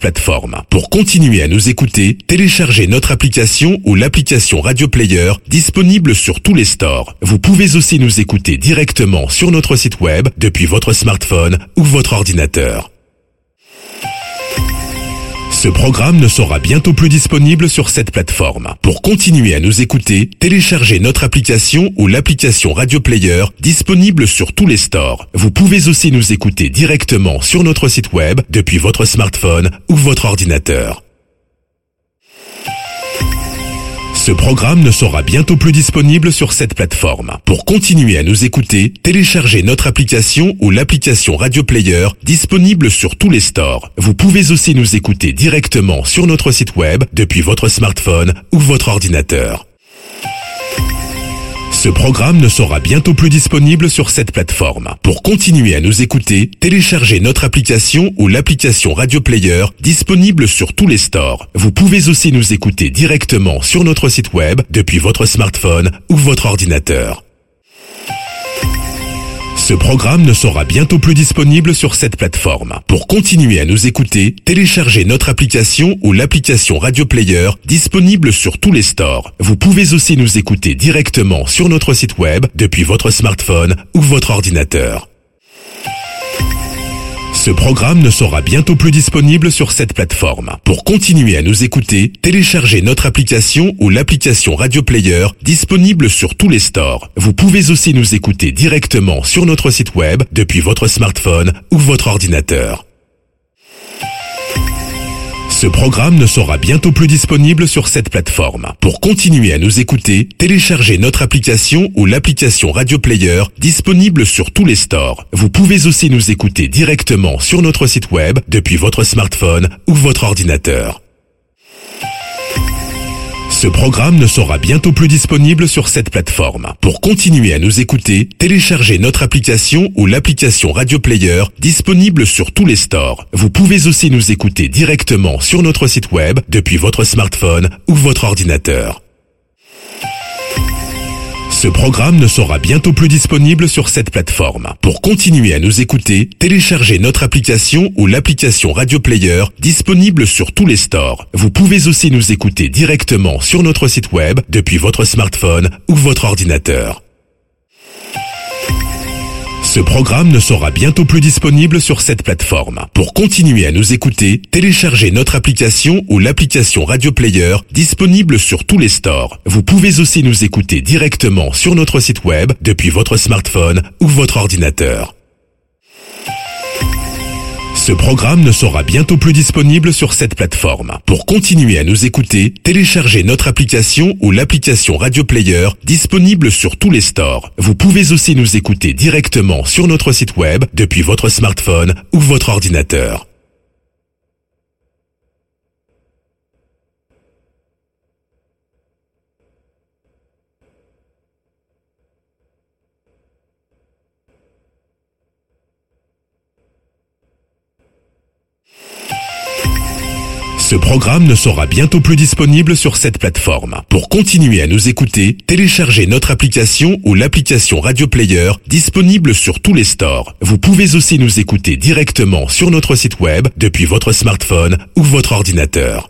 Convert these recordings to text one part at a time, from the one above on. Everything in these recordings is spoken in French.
plateforme. Pour continuer à nous écouter, téléchargez notre application ou l'application Radio Player disponible sur tous les stores. Vous pouvez aussi nous écouter directement sur notre site web depuis votre smartphone ou votre ordinateur. Ce programme ne sera bientôt plus disponible sur cette plateforme. Pour continuer à nous écouter, téléchargez notre application ou l'application Radio Player disponible sur tous les stores. Vous pouvez aussi nous écouter directement sur notre site web depuis votre smartphone ou votre ordinateur. Ce programme ne sera bientôt plus disponible sur cette plateforme. Pour continuer à nous écouter, téléchargez notre application ou l'application Radio Player disponible sur tous les stores. Vous pouvez aussi nous écouter directement sur notre site web depuis votre smartphone ou votre ordinateur. Ce programme ne sera bientôt plus disponible sur cette plateforme. Pour continuer à nous écouter, téléchargez notre application ou l'application Radio Player disponible sur tous les stores. Vous pouvez aussi nous écouter directement sur notre site web depuis votre smartphone ou votre ordinateur. Ce programme ne sera bientôt plus disponible sur cette plateforme. Pour continuer à nous écouter, téléchargez notre application ou l'application Radio Player disponible sur tous les stores. Vous pouvez aussi nous écouter directement sur notre site web depuis votre smartphone ou votre ordinateur. Ce programme ne sera bientôt plus disponible sur cette plateforme. Pour continuer à nous écouter, téléchargez notre application ou l'application Radio Player disponible sur tous les stores. Vous pouvez aussi nous écouter directement sur notre site web depuis votre smartphone ou votre ordinateur. Ce programme ne sera bientôt plus disponible sur cette plateforme. Pour continuer à nous écouter, téléchargez notre application ou l'application Radio Player disponible sur tous les stores. Vous pouvez aussi nous écouter directement sur notre site web depuis votre smartphone ou votre ordinateur. Ce programme ne sera bientôt plus disponible sur cette plateforme. Pour continuer à nous écouter, téléchargez notre application ou l'application Radio Player disponible sur tous les stores. Vous pouvez aussi nous écouter directement sur notre site web depuis votre smartphone ou votre ordinateur. Ce programme ne sera bientôt plus disponible sur cette plateforme. Pour continuer à nous écouter, téléchargez notre application ou l'application Radio Player disponible sur tous les stores. Vous pouvez aussi nous écouter directement sur notre site web depuis votre smartphone ou votre ordinateur. Ce programme ne sera bientôt plus disponible sur cette plateforme. Pour continuer à nous écouter, téléchargez notre application ou l'application Radio Player disponible sur tous les stores. Vous pouvez aussi nous écouter directement sur notre site web depuis votre smartphone ou votre ordinateur. Ce programme ne sera bientôt plus disponible sur cette plateforme. Pour continuer à nous écouter, téléchargez notre application ou l'application Radio Player disponible sur tous les stores. Vous pouvez aussi nous écouter directement sur notre site web depuis votre smartphone ou votre ordinateur. Ce programme ne sera bientôt plus disponible sur cette plateforme. Pour continuer à nous écouter, téléchargez notre application ou l'application Radio Player disponible sur tous les stores. Vous pouvez aussi nous écouter directement sur notre site web depuis votre smartphone ou votre ordinateur.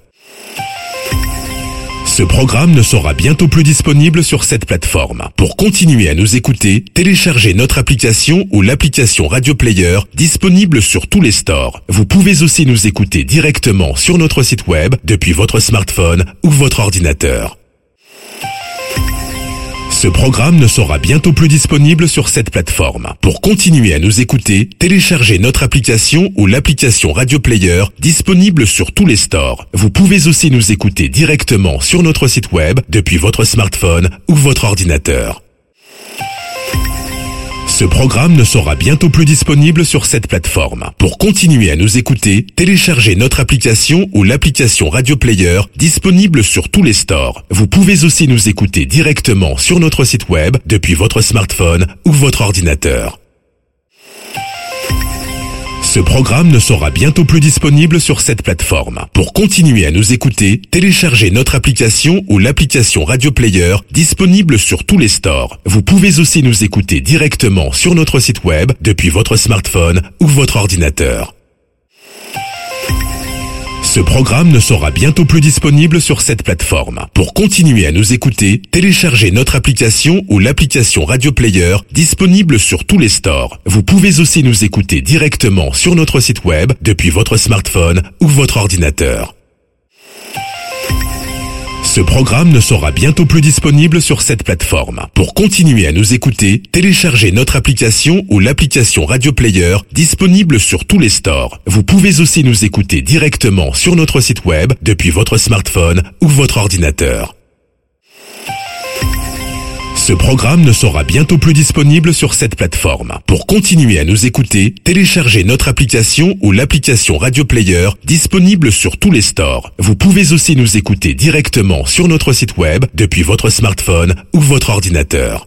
Ce programme ne sera bientôt plus disponible sur cette plateforme. Pour continuer à nous écouter, téléchargez notre application ou l'application Radio Player disponible sur tous les stores. Vous pouvez aussi nous écouter directement sur notre site web depuis votre smartphone ou votre ordinateur. Ce programme ne sera bientôt plus disponible sur cette plateforme. Pour continuer à nous écouter, téléchargez notre application ou l'application Radio Player disponible sur tous les stores. Vous pouvez aussi nous écouter directement sur notre site web depuis votre smartphone ou votre ordinateur. Ce programme ne sera bientôt plus disponible sur cette plateforme. Pour continuer à nous écouter, téléchargez notre application ou l'application Radio Player disponible sur tous les stores. Vous pouvez aussi nous écouter directement sur notre site web depuis votre smartphone ou votre ordinateur. Ce programme ne sera bientôt plus disponible sur cette plateforme. Pour continuer à nous écouter, téléchargez notre application ou l'application Radio Player disponible sur tous les stores. Vous pouvez aussi nous écouter directement sur notre site web depuis votre smartphone ou votre ordinateur. Ce programme ne sera bientôt plus disponible sur cette plateforme. Pour continuer à nous écouter, téléchargez notre application ou l'application Radio Player disponible sur tous les stores. Vous pouvez aussi nous écouter directement sur notre site web depuis votre smartphone ou votre ordinateur. Ce programme ne sera bientôt plus disponible sur cette plateforme. Pour continuer à nous écouter, téléchargez notre application ou l'application Radio Player disponible sur tous les stores. Vous pouvez aussi nous écouter directement sur notre site web depuis votre smartphone ou votre ordinateur. Ce programme ne sera bientôt plus disponible sur cette plateforme. Pour continuer à nous écouter, téléchargez notre application ou l'application Radio Player disponible sur tous les stores. Vous pouvez aussi nous écouter directement sur notre site web depuis votre smartphone ou votre ordinateur.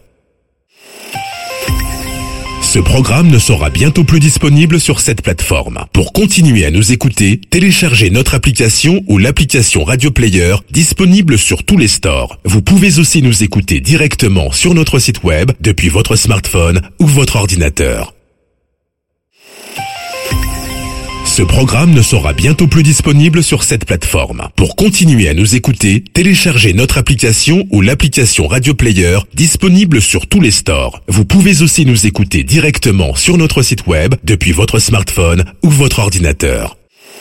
Ce programme ne sera bientôt plus disponible sur cette plateforme. Pour continuer à nous écouter, téléchargez notre application ou l'application Radio Player disponible sur tous les stores. Vous pouvez aussi nous écouter directement sur notre site web depuis votre smartphone ou votre ordinateur. Ce programme ne sera bientôt plus disponible sur cette plateforme. Pour continuer à nous écouter, téléchargez notre application ou l'application Radio Player disponible sur tous les stores. Vous pouvez aussi nous écouter directement sur notre site web depuis votre smartphone ou votre ordinateur.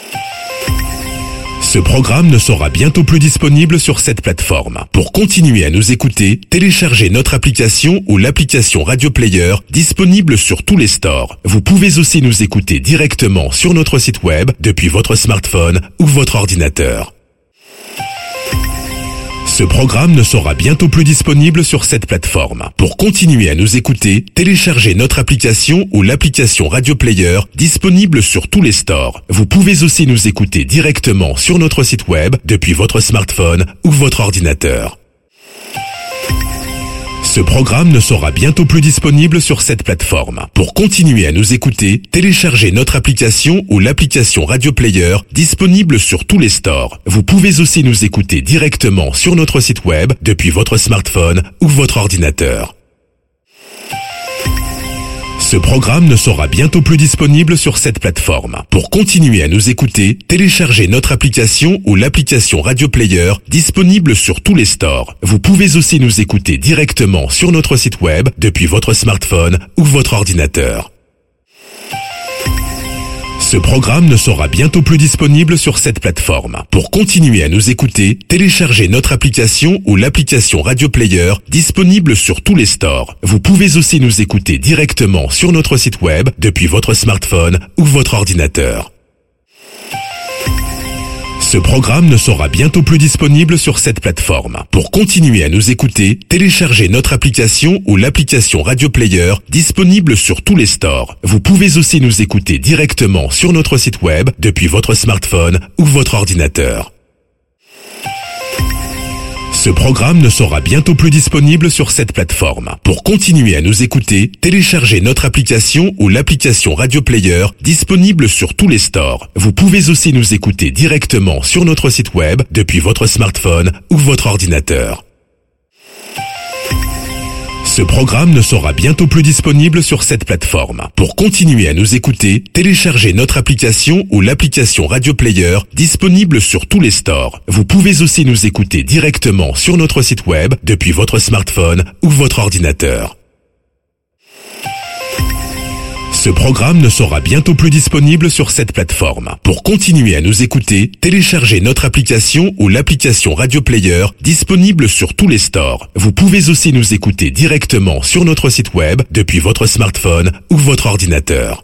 Ce programme ne sera bientôt plus disponible sur cette plateforme. Pour continuer à nous écouter, téléchargez notre application ou l'application Radio Player disponible sur tous les stores. Vous pouvez aussi nous écouter directement sur notre site web depuis votre smartphone ou votre ordinateur. Ce programme ne sera bientôt plus disponible sur cette plateforme. Pour continuer à nous écouter, téléchargez notre application ou l'application Radio Player disponible sur tous les stores. Vous pouvez aussi nous écouter directement sur notre site web depuis votre smartphone ou votre ordinateur. Ce programme ne sera bientôt plus disponible sur cette plateforme. Pour continuer à nous écouter, téléchargez notre application ou l'application Radio Player disponible sur tous les stores. Vous pouvez aussi nous écouter directement sur notre site web depuis votre smartphone ou votre ordinateur. Ce programme ne sera bientôt plus disponible sur cette plateforme. Pour continuer à nous écouter, téléchargez notre application ou l'application Radio Player disponible sur tous les stores. Vous pouvez aussi nous écouter directement sur notre site web depuis votre smartphone ou votre ordinateur. Ce programme ne sera bientôt plus disponible sur cette plateforme. Pour continuer à nous écouter, téléchargez notre application ou l'application Radio Player disponible sur tous les stores. Vous pouvez aussi nous écouter directement sur notre site web depuis votre smartphone ou votre ordinateur. Ce programme ne sera bientôt plus disponible sur cette plateforme. Pour continuer à nous écouter, téléchargez notre application ou l'application Radio Player disponible sur tous les stores. Vous pouvez aussi nous écouter directement sur notre site web depuis votre smartphone ou votre ordinateur. Ce programme ne sera bientôt plus disponible sur cette plateforme. Pour continuer à nous écouter, téléchargez notre application ou l'application Radio Player disponible sur tous les stores. Vous pouvez aussi nous écouter directement sur notre site web depuis votre smartphone ou votre ordinateur. Ce programme ne sera bientôt plus disponible sur cette plateforme. Pour continuer à nous écouter, téléchargez notre application ou l'application Radio Player disponible sur tous les stores. Vous pouvez aussi nous écouter directement sur notre site web depuis votre smartphone ou votre ordinateur. Ce programme ne sera bientôt plus disponible sur cette plateforme. Pour continuer à nous écouter, téléchargez notre application ou l'application Radio Player disponible sur tous les stores. Vous pouvez aussi nous écouter directement sur notre site web depuis votre smartphone ou votre ordinateur.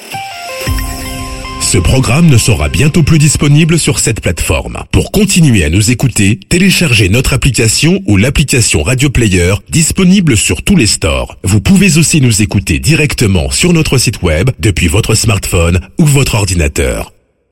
Ce programme ne sera bientôt plus disponible sur cette plateforme. Pour continuer à nous écouter, téléchargez notre application ou l'application Radio Player disponible sur tous les stores. Vous pouvez aussi nous écouter directement sur notre site web depuis votre smartphone ou votre ordinateur.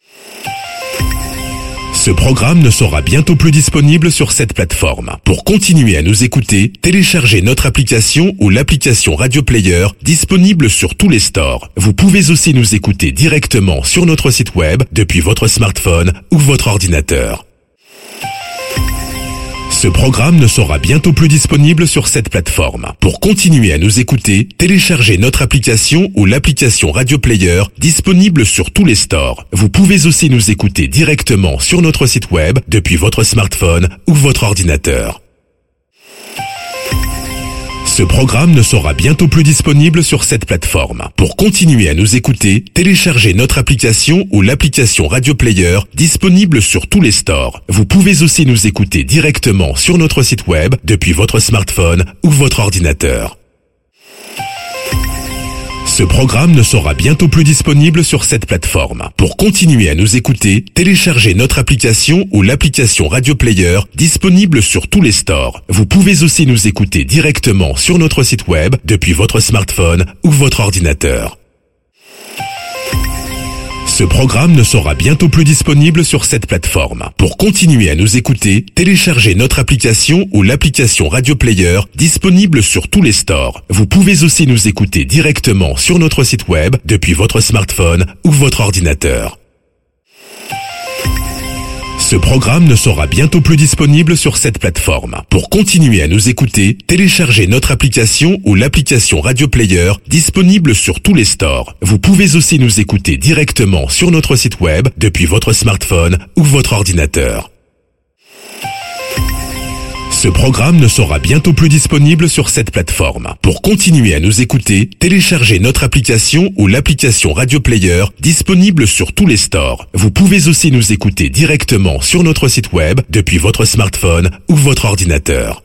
Ce programme ne sera bientôt plus disponible sur cette plateforme. Pour continuer à nous écouter, téléchargez notre application ou l'application Radio Player disponible sur tous les stores. Vous pouvez aussi nous écouter directement sur notre site web depuis votre smartphone ou votre ordinateur. Ce Ce programme ne sera bientôt plus disponible sur cette plateforme. Pour continuer à nous écouter, téléchargez notre application ou l'application Radio Player disponible sur tous les stores. Vous pouvez aussi nous écouter directement sur notre site web depuis votre smartphone ou votre ordinateur. Ce programme ne sera bientôt plus disponible sur cette plateforme. Pour continuer à nous écouter, téléchargez notre application ou l'application Radio Player disponible sur tous les stores. Vous pouvez aussi nous écouter directement sur notre site web depuis votre smartphone ou votre ordinateur. Ce programme ne sera bientôt plus disponible sur cette plateforme. Pour continuer à nous écouter, téléchargez notre application ou l'application Radio Player disponible sur tous les stores. Vous pouvez aussi nous écouter directement sur notre site web depuis votre smartphone ou votre ordinateur. Ce programme ne sera bientôt plus disponible sur cette plateforme. Pour continuer à nous écouter, téléchargez notre application ou l'application Radio Player disponible sur tous les stores. Vous pouvez aussi nous écouter directement sur notre site web depuis votre smartphone ou votre ordinateur. Ce programme ne sera bientôt plus disponible sur cette plateforme. Pour continuer à nous écouter, téléchargez notre application ou l'application Radio Player disponible sur tous les stores. Vous pouvez aussi nous écouter directement sur notre site web depuis votre smartphone ou votre ordinateur. Ce programme ne sera bientôt plus disponible sur cette plateforme. Pour continuer à nous écouter, téléchargez notre application ou l'application Radio Player disponible sur tous les stores. Vous pouvez aussi nous écouter directement sur notre site web depuis votre smartphone ou votre ordinateur.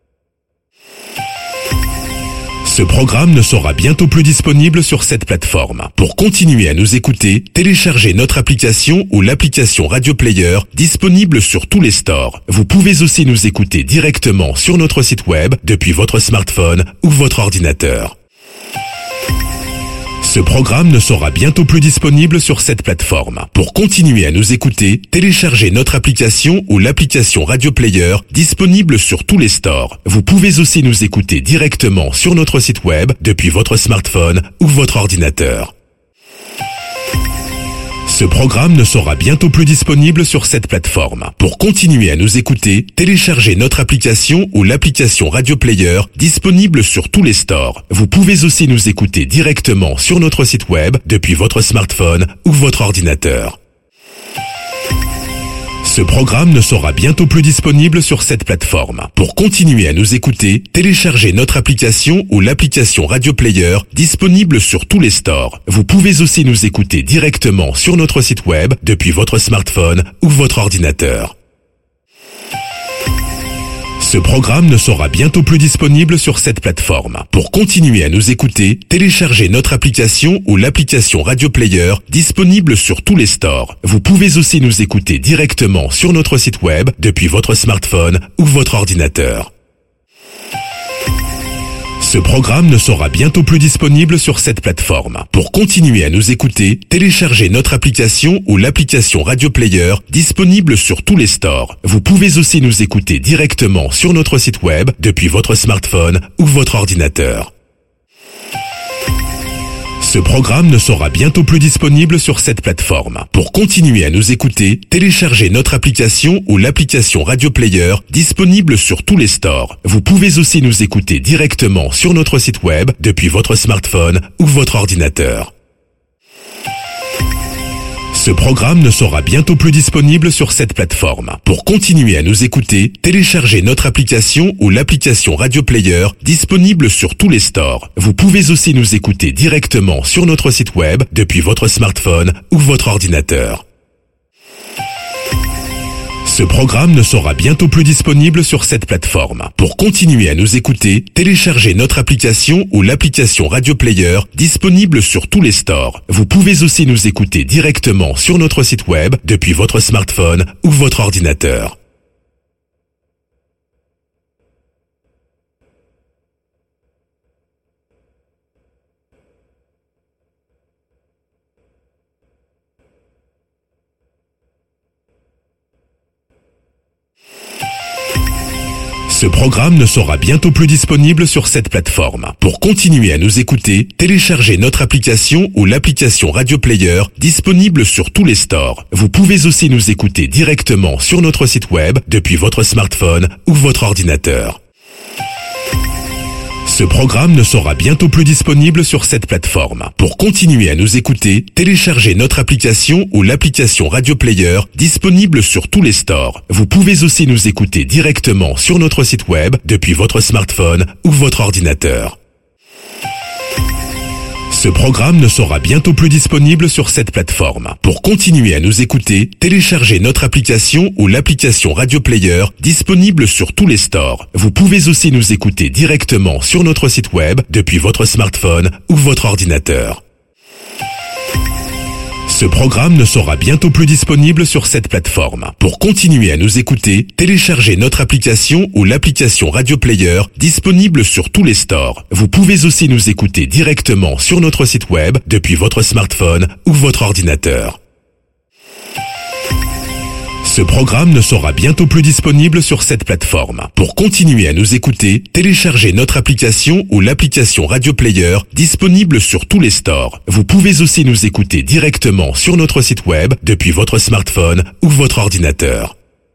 Ce programme ne sera bientôt plus disponible sur cette plateforme. Pour continuer à nous écouter, téléchargez notre application ou l'application Radio Player disponible sur tous les stores. Vous pouvez aussi nous écouter directement sur notre site web depuis votre smartphone ou votre ordinateur. Ce programme ne sera bientôt plus disponible sur cette plateforme. Pour continuer à nous écouter, téléchargez notre application ou l'application Radio Player disponible sur tous les stores. Vous pouvez aussi nous écouter directement sur notre site web depuis votre smartphone ou votre ordinateur. Ce programme ne sera bientôt plus disponible sur cette plateforme. Pour continuer à nous écouter, téléchargez notre application ou l'application Radio Player disponible sur tous les stores. Vous pouvez aussi nous écouter directement sur notre site web depuis votre smartphone ou votre ordinateur. Ce programme ne sera bientôt plus disponible sur cette plateforme. Pour continuer à nous écouter, téléchargez notre application ou l'application Radio Player disponible sur tous les stores. Vous pouvez aussi nous écouter directement sur notre site web depuis votre smartphone ou votre ordinateur. Ce programme ne sera bientôt plus disponible sur cette plateforme. Pour continuer à nous écouter, téléchargez notre application ou l'application Radio Player disponible sur tous les stores. Vous pouvez aussi nous écouter directement sur notre site web depuis votre smartphone ou votre ordinateur. Ce programme ne sera bientôt plus disponible sur cette plateforme. Pour continuer à nous écouter, téléchargez notre application ou l'application Radio Player disponible sur tous les stores. Vous pouvez aussi nous écouter directement sur notre site web depuis votre smartphone ou votre ordinateur. Ce programme ne sera bientôt plus disponible sur cette plateforme. Pour continuer à nous écouter, téléchargez notre application ou l'application Radio Player disponible sur tous les stores. Vous pouvez aussi nous écouter directement sur notre site web depuis votre smartphone ou votre ordinateur. Ce programme ne sera bientôt plus disponible sur cette plateforme. Pour continuer à nous écouter, téléchargez notre application ou l'application Radio Player disponible sur tous les stores. Vous pouvez aussi nous écouter directement sur notre site web depuis votre smartphone ou votre ordinateur. Ce programme ne sera bientôt plus disponible sur cette plateforme. Pour continuer à nous écouter, téléchargez notre application ou l'application Radio Player disponible sur tous les stores. Vous pouvez aussi nous écouter directement sur notre site web depuis votre smartphone ou votre ordinateur. Ce programme ne sera bientôt plus disponible sur cette plateforme. Pour continuer à nous écouter, téléchargez notre application ou l'application Radio Player disponible sur tous les stores. Vous pouvez aussi nous écouter directement sur notre site web depuis votre smartphone ou votre ordinateur. Ce programme ne sera bientôt plus disponible sur cette plateforme. Pour continuer à nous écouter, téléchargez notre application ou l'application Radio Player disponible sur tous les stores. Vous pouvez aussi nous écouter directement sur notre site web depuis votre smartphone ou votre ordinateur. Ce programme ne sera bientôt plus disponible sur cette plateforme. Pour continuer à nous écouter, téléchargez notre application ou l'application Radio Player disponible sur tous les stores. Vous pouvez aussi nous écouter directement sur notre site web depuis votre smartphone ou votre ordinateur. Ce programme ne sera bientôt plus disponible sur cette plateforme. Pour continuer à nous écouter, téléchargez notre application ou l'application Radio Player disponible sur tous les stores. Vous pouvez aussi nous écouter directement sur notre site web depuis votre smartphone ou votre ordinateur. Ce programme ne sera bientôt plus disponible sur cette plateforme. Pour continuer à nous écouter, téléchargez notre application ou l'application Radio Player disponible sur tous les stores. Vous pouvez aussi nous écouter directement sur notre site web depuis votre smartphone ou votre ordinateur.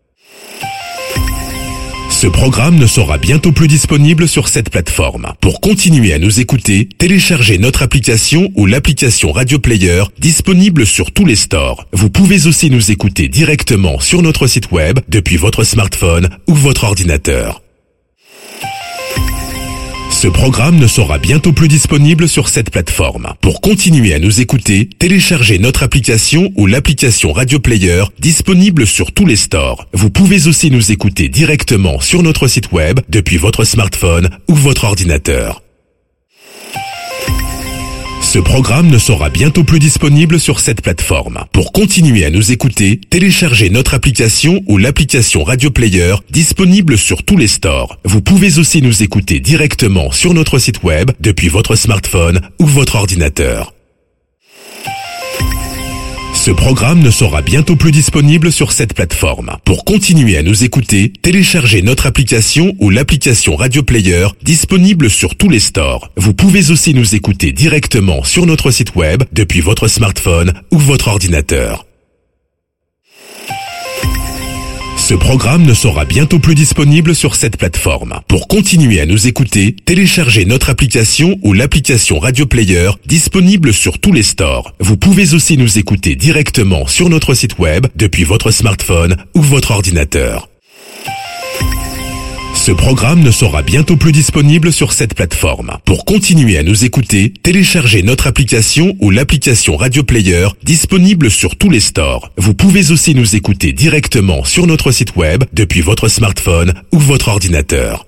Ce programme ne sera bientôt plus disponible sur cette plateforme. Pour continuer à nous écouter, téléchargez notre application ou l'application Radio Player disponible sur tous les stores. Vous pouvez aussi nous écouter directement sur notre site web depuis votre smartphone ou votre ordinateur. Ce programme ne sera bientôt plus disponible sur cette plateforme. Pour continuer à nous écouter, téléchargez notre application ou l'application Radio Player disponible sur tous les stores. Vous pouvez aussi nous écouter directement sur notre site web depuis votre smartphone ou votre ordinateur. Ce programme ne sera bientôt plus disponible sur cette plateforme. Pour continuer à nous écouter, téléchargez notre application ou l'application Radio Player disponible sur tous les stores. Vous pouvez aussi nous écouter directement sur notre site web depuis votre smartphone ou votre ordinateur. Ce programme ne sera bientôt plus disponible sur cette plateforme. Pour continuer à nous écouter, téléchargez notre application ou l'application Radio Player disponible sur tous les stores. Vous pouvez aussi nous écouter directement sur notre site web depuis votre smartphone ou votre ordinateur. Ce programme ne sera bientôt plus disponible sur cette plateforme. Pour continuer à nous écouter, téléchargez notre application ou l'application Radio Player disponible sur tous les stores. Vous pouvez aussi nous écouter directement sur notre site web depuis votre smartphone ou votre ordinateur. Ce programme ne sera bientôt plus disponible sur cette plateforme. Pour continuer à nous écouter, téléchargez notre application ou l'application Radio Player disponible sur tous les stores. Vous pouvez aussi nous écouter directement sur notre site web depuis votre smartphone ou votre ordinateur.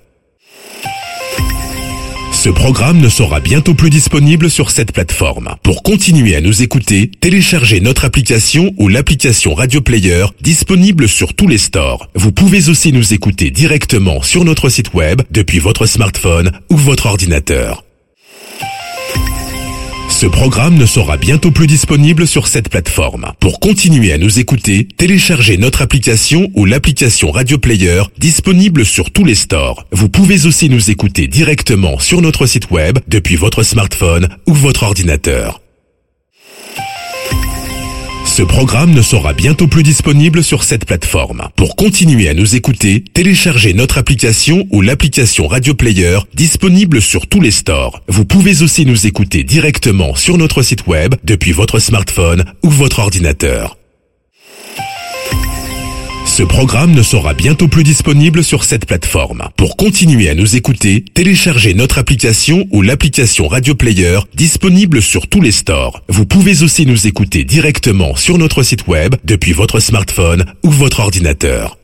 Ce programme ne sera bientôt plus disponible sur cette plateforme. Pour continuer à nous écouter, téléchargez notre application ou l'application Radio Player disponible sur tous les stores. Vous pouvez aussi nous écouter directement sur notre site web depuis votre smartphone ou votre ordinateur. Ce programme ne sera bientôt plus disponible sur cette plateforme. Pour continuer à nous écouter, téléchargez notre application ou l'application Radio Player disponible sur tous les stores. Vous pouvez aussi nous écouter directement sur notre site web depuis votre smartphone ou votre ordinateur. Ce programme ne sera bientôt plus disponible sur cette plateforme. Pour continuer à nous écouter, téléchargez notre application ou l'application Radio Player disponible sur tous les stores. Vous pouvez aussi nous écouter directement sur notre site web depuis votre smartphone ou votre ordinateur. Ce programme ne sera bientôt plus disponible sur cette plateforme. Pour continuer à nous écouter, téléchargez notre application ou l'application Radio Player disponible sur tous les stores. Vous pouvez aussi nous écouter directement sur notre site web depuis votre smartphone ou votre ordinateur.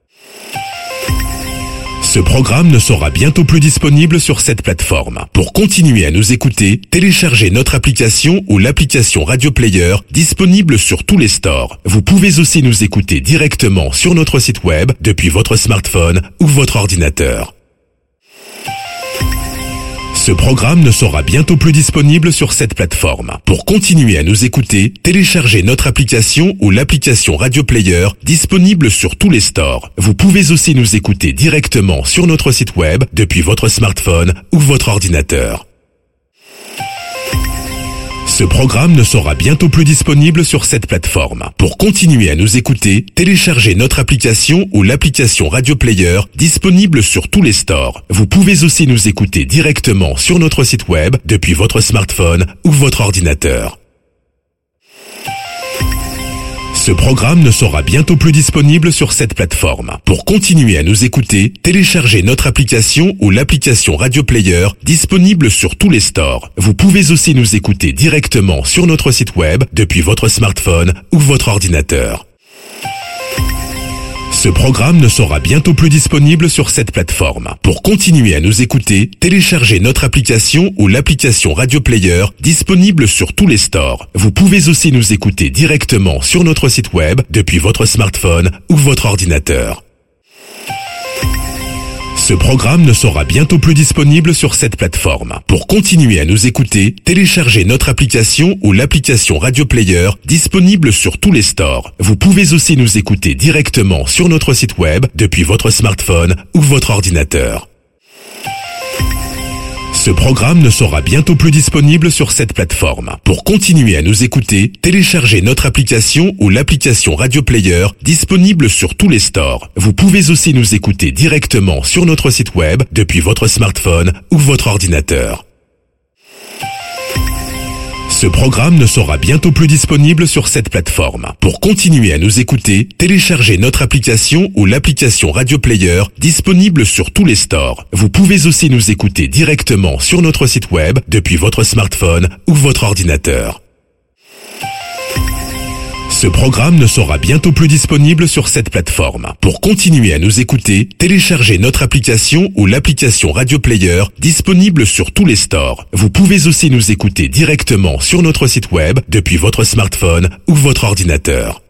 Ce programme ne sera bientôt plus disponible sur cette plateforme. Pour continuer à nous écouter, téléchargez notre application ou l'application Radio Player disponible sur tous les stores. Vous pouvez aussi nous écouter directement sur notre site web depuis votre smartphone ou votre ordinateur. Ce programme ne sera bientôt plus disponible sur cette plateforme. Pour continuer à nous écouter, téléchargez notre application ou l'application Radio Player disponible sur tous les stores. Vous pouvez aussi nous écouter directement sur notre site web depuis votre smartphone ou votre ordinateur. Ce programme ne sera bientôt plus disponible sur cette plateforme. Pour continuer à nous écouter, téléchargez notre application ou l'application Radio Player disponible sur tous les stores. Vous pouvez aussi nous écouter directement sur notre site web depuis votre smartphone ou votre ordinateur. Ce programme ne sera bientôt plus disponible sur cette plateforme. Pour continuer à nous écouter, téléchargez notre application ou l'application Radio Player disponible sur tous les stores. Vous pouvez aussi nous écouter directement sur notre site web depuis votre smartphone ou votre ordinateur. Ce programme ne sera bientôt plus disponible sur cette plateforme. Pour continuer à nous écouter, téléchargez notre application ou l'application Radio Player disponible sur tous les stores. Vous pouvez aussi nous écouter directement sur notre site web depuis votre smartphone ou votre ordinateur. Ce programme ne sera bientôt plus disponible sur cette plateforme. Pour continuer à nous écouter, téléchargez notre application ou l'application Radio Player disponible sur tous les stores. Vous pouvez aussi nous écouter directement sur notre site web depuis votre smartphone ou votre ordinateur. Ce programme ne sera bientôt plus disponible sur cette plateforme. Pour continuer à nous écouter, téléchargez notre application ou l'application Radio Player disponible sur tous les stores. Vous pouvez aussi nous écouter directement sur notre site web depuis votre smartphone ou votre ordinateur. Ce programme ne sera bientôt plus disponible sur cette plateforme. Pour continuer à nous écouter, téléchargez notre application ou l'application Radio Player disponible sur tous les stores. Vous pouvez aussi nous écouter directement sur notre site web depuis votre smartphone ou votre ordinateur. Ce programme ne sera bientôt plus disponible sur cette plateforme. Pour continuer à nous écouter, téléchargez notre application ou l'application Radio Player disponible sur tous les stores. Vous pouvez aussi nous écouter directement sur notre site web depuis votre smartphone ou votre ordinateur.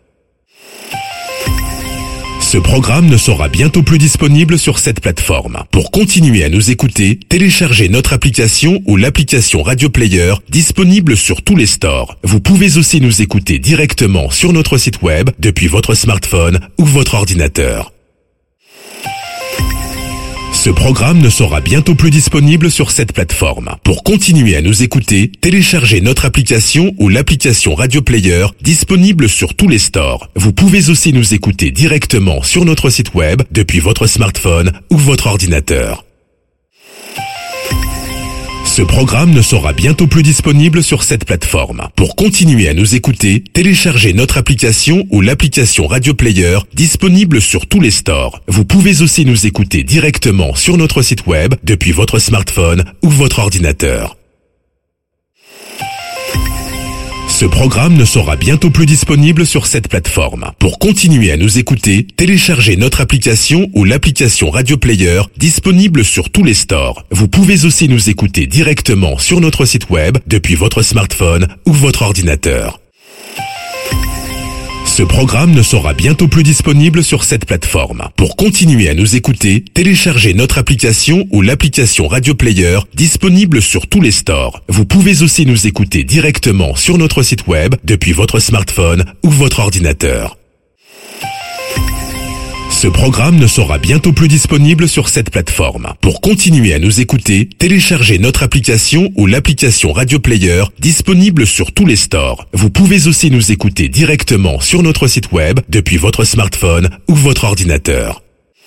Ce programme ne sera bientôt plus disponible sur cette plateforme. Pour continuer à nous écouter, téléchargez notre application ou l'application Radio Player disponible sur tous les stores. Vous pouvez aussi nous écouter directement sur notre site web depuis votre smartphone ou votre ordinateur. Ce programme ne sera bientôt plus disponible sur cette plateforme. Pour continuer à nous écouter, téléchargez notre application ou l'application Radio Player disponible sur tous les stores. Vous pouvez aussi nous écouter directement sur notre site web depuis votre smartphone ou votre ordinateur. Ce programme ne sera bientôt plus disponible sur cette plateforme. Pour continuer à nous écouter, téléchargez notre application ou l'application Radio Player disponible sur tous les stores. Vous pouvez aussi nous écouter directement sur notre site web depuis votre smartphone ou votre ordinateur. Ce programme ne sera bientôt plus disponible sur cette plateforme. Pour continuer à nous écouter, téléchargez notre application ou l'application Radio Player disponible sur tous les stores. Vous pouvez aussi nous écouter directement sur notre site web depuis votre smartphone ou votre ordinateur. Ce programme ne sera bientôt plus disponible sur cette plateforme. Pour continuer à nous écouter, téléchargez notre application ou l'application Radio Player disponible sur tous les stores. Vous pouvez aussi nous écouter directement sur notre site web depuis votre smartphone ou votre ordinateur. Ce programme ne sera bientôt plus disponible sur cette plateforme. Pour continuer à nous écouter, téléchargez notre application ou l'application Radio Player disponible sur tous les stores. Vous pouvez aussi nous écouter directement sur notre site web depuis votre smartphone ou votre ordinateur.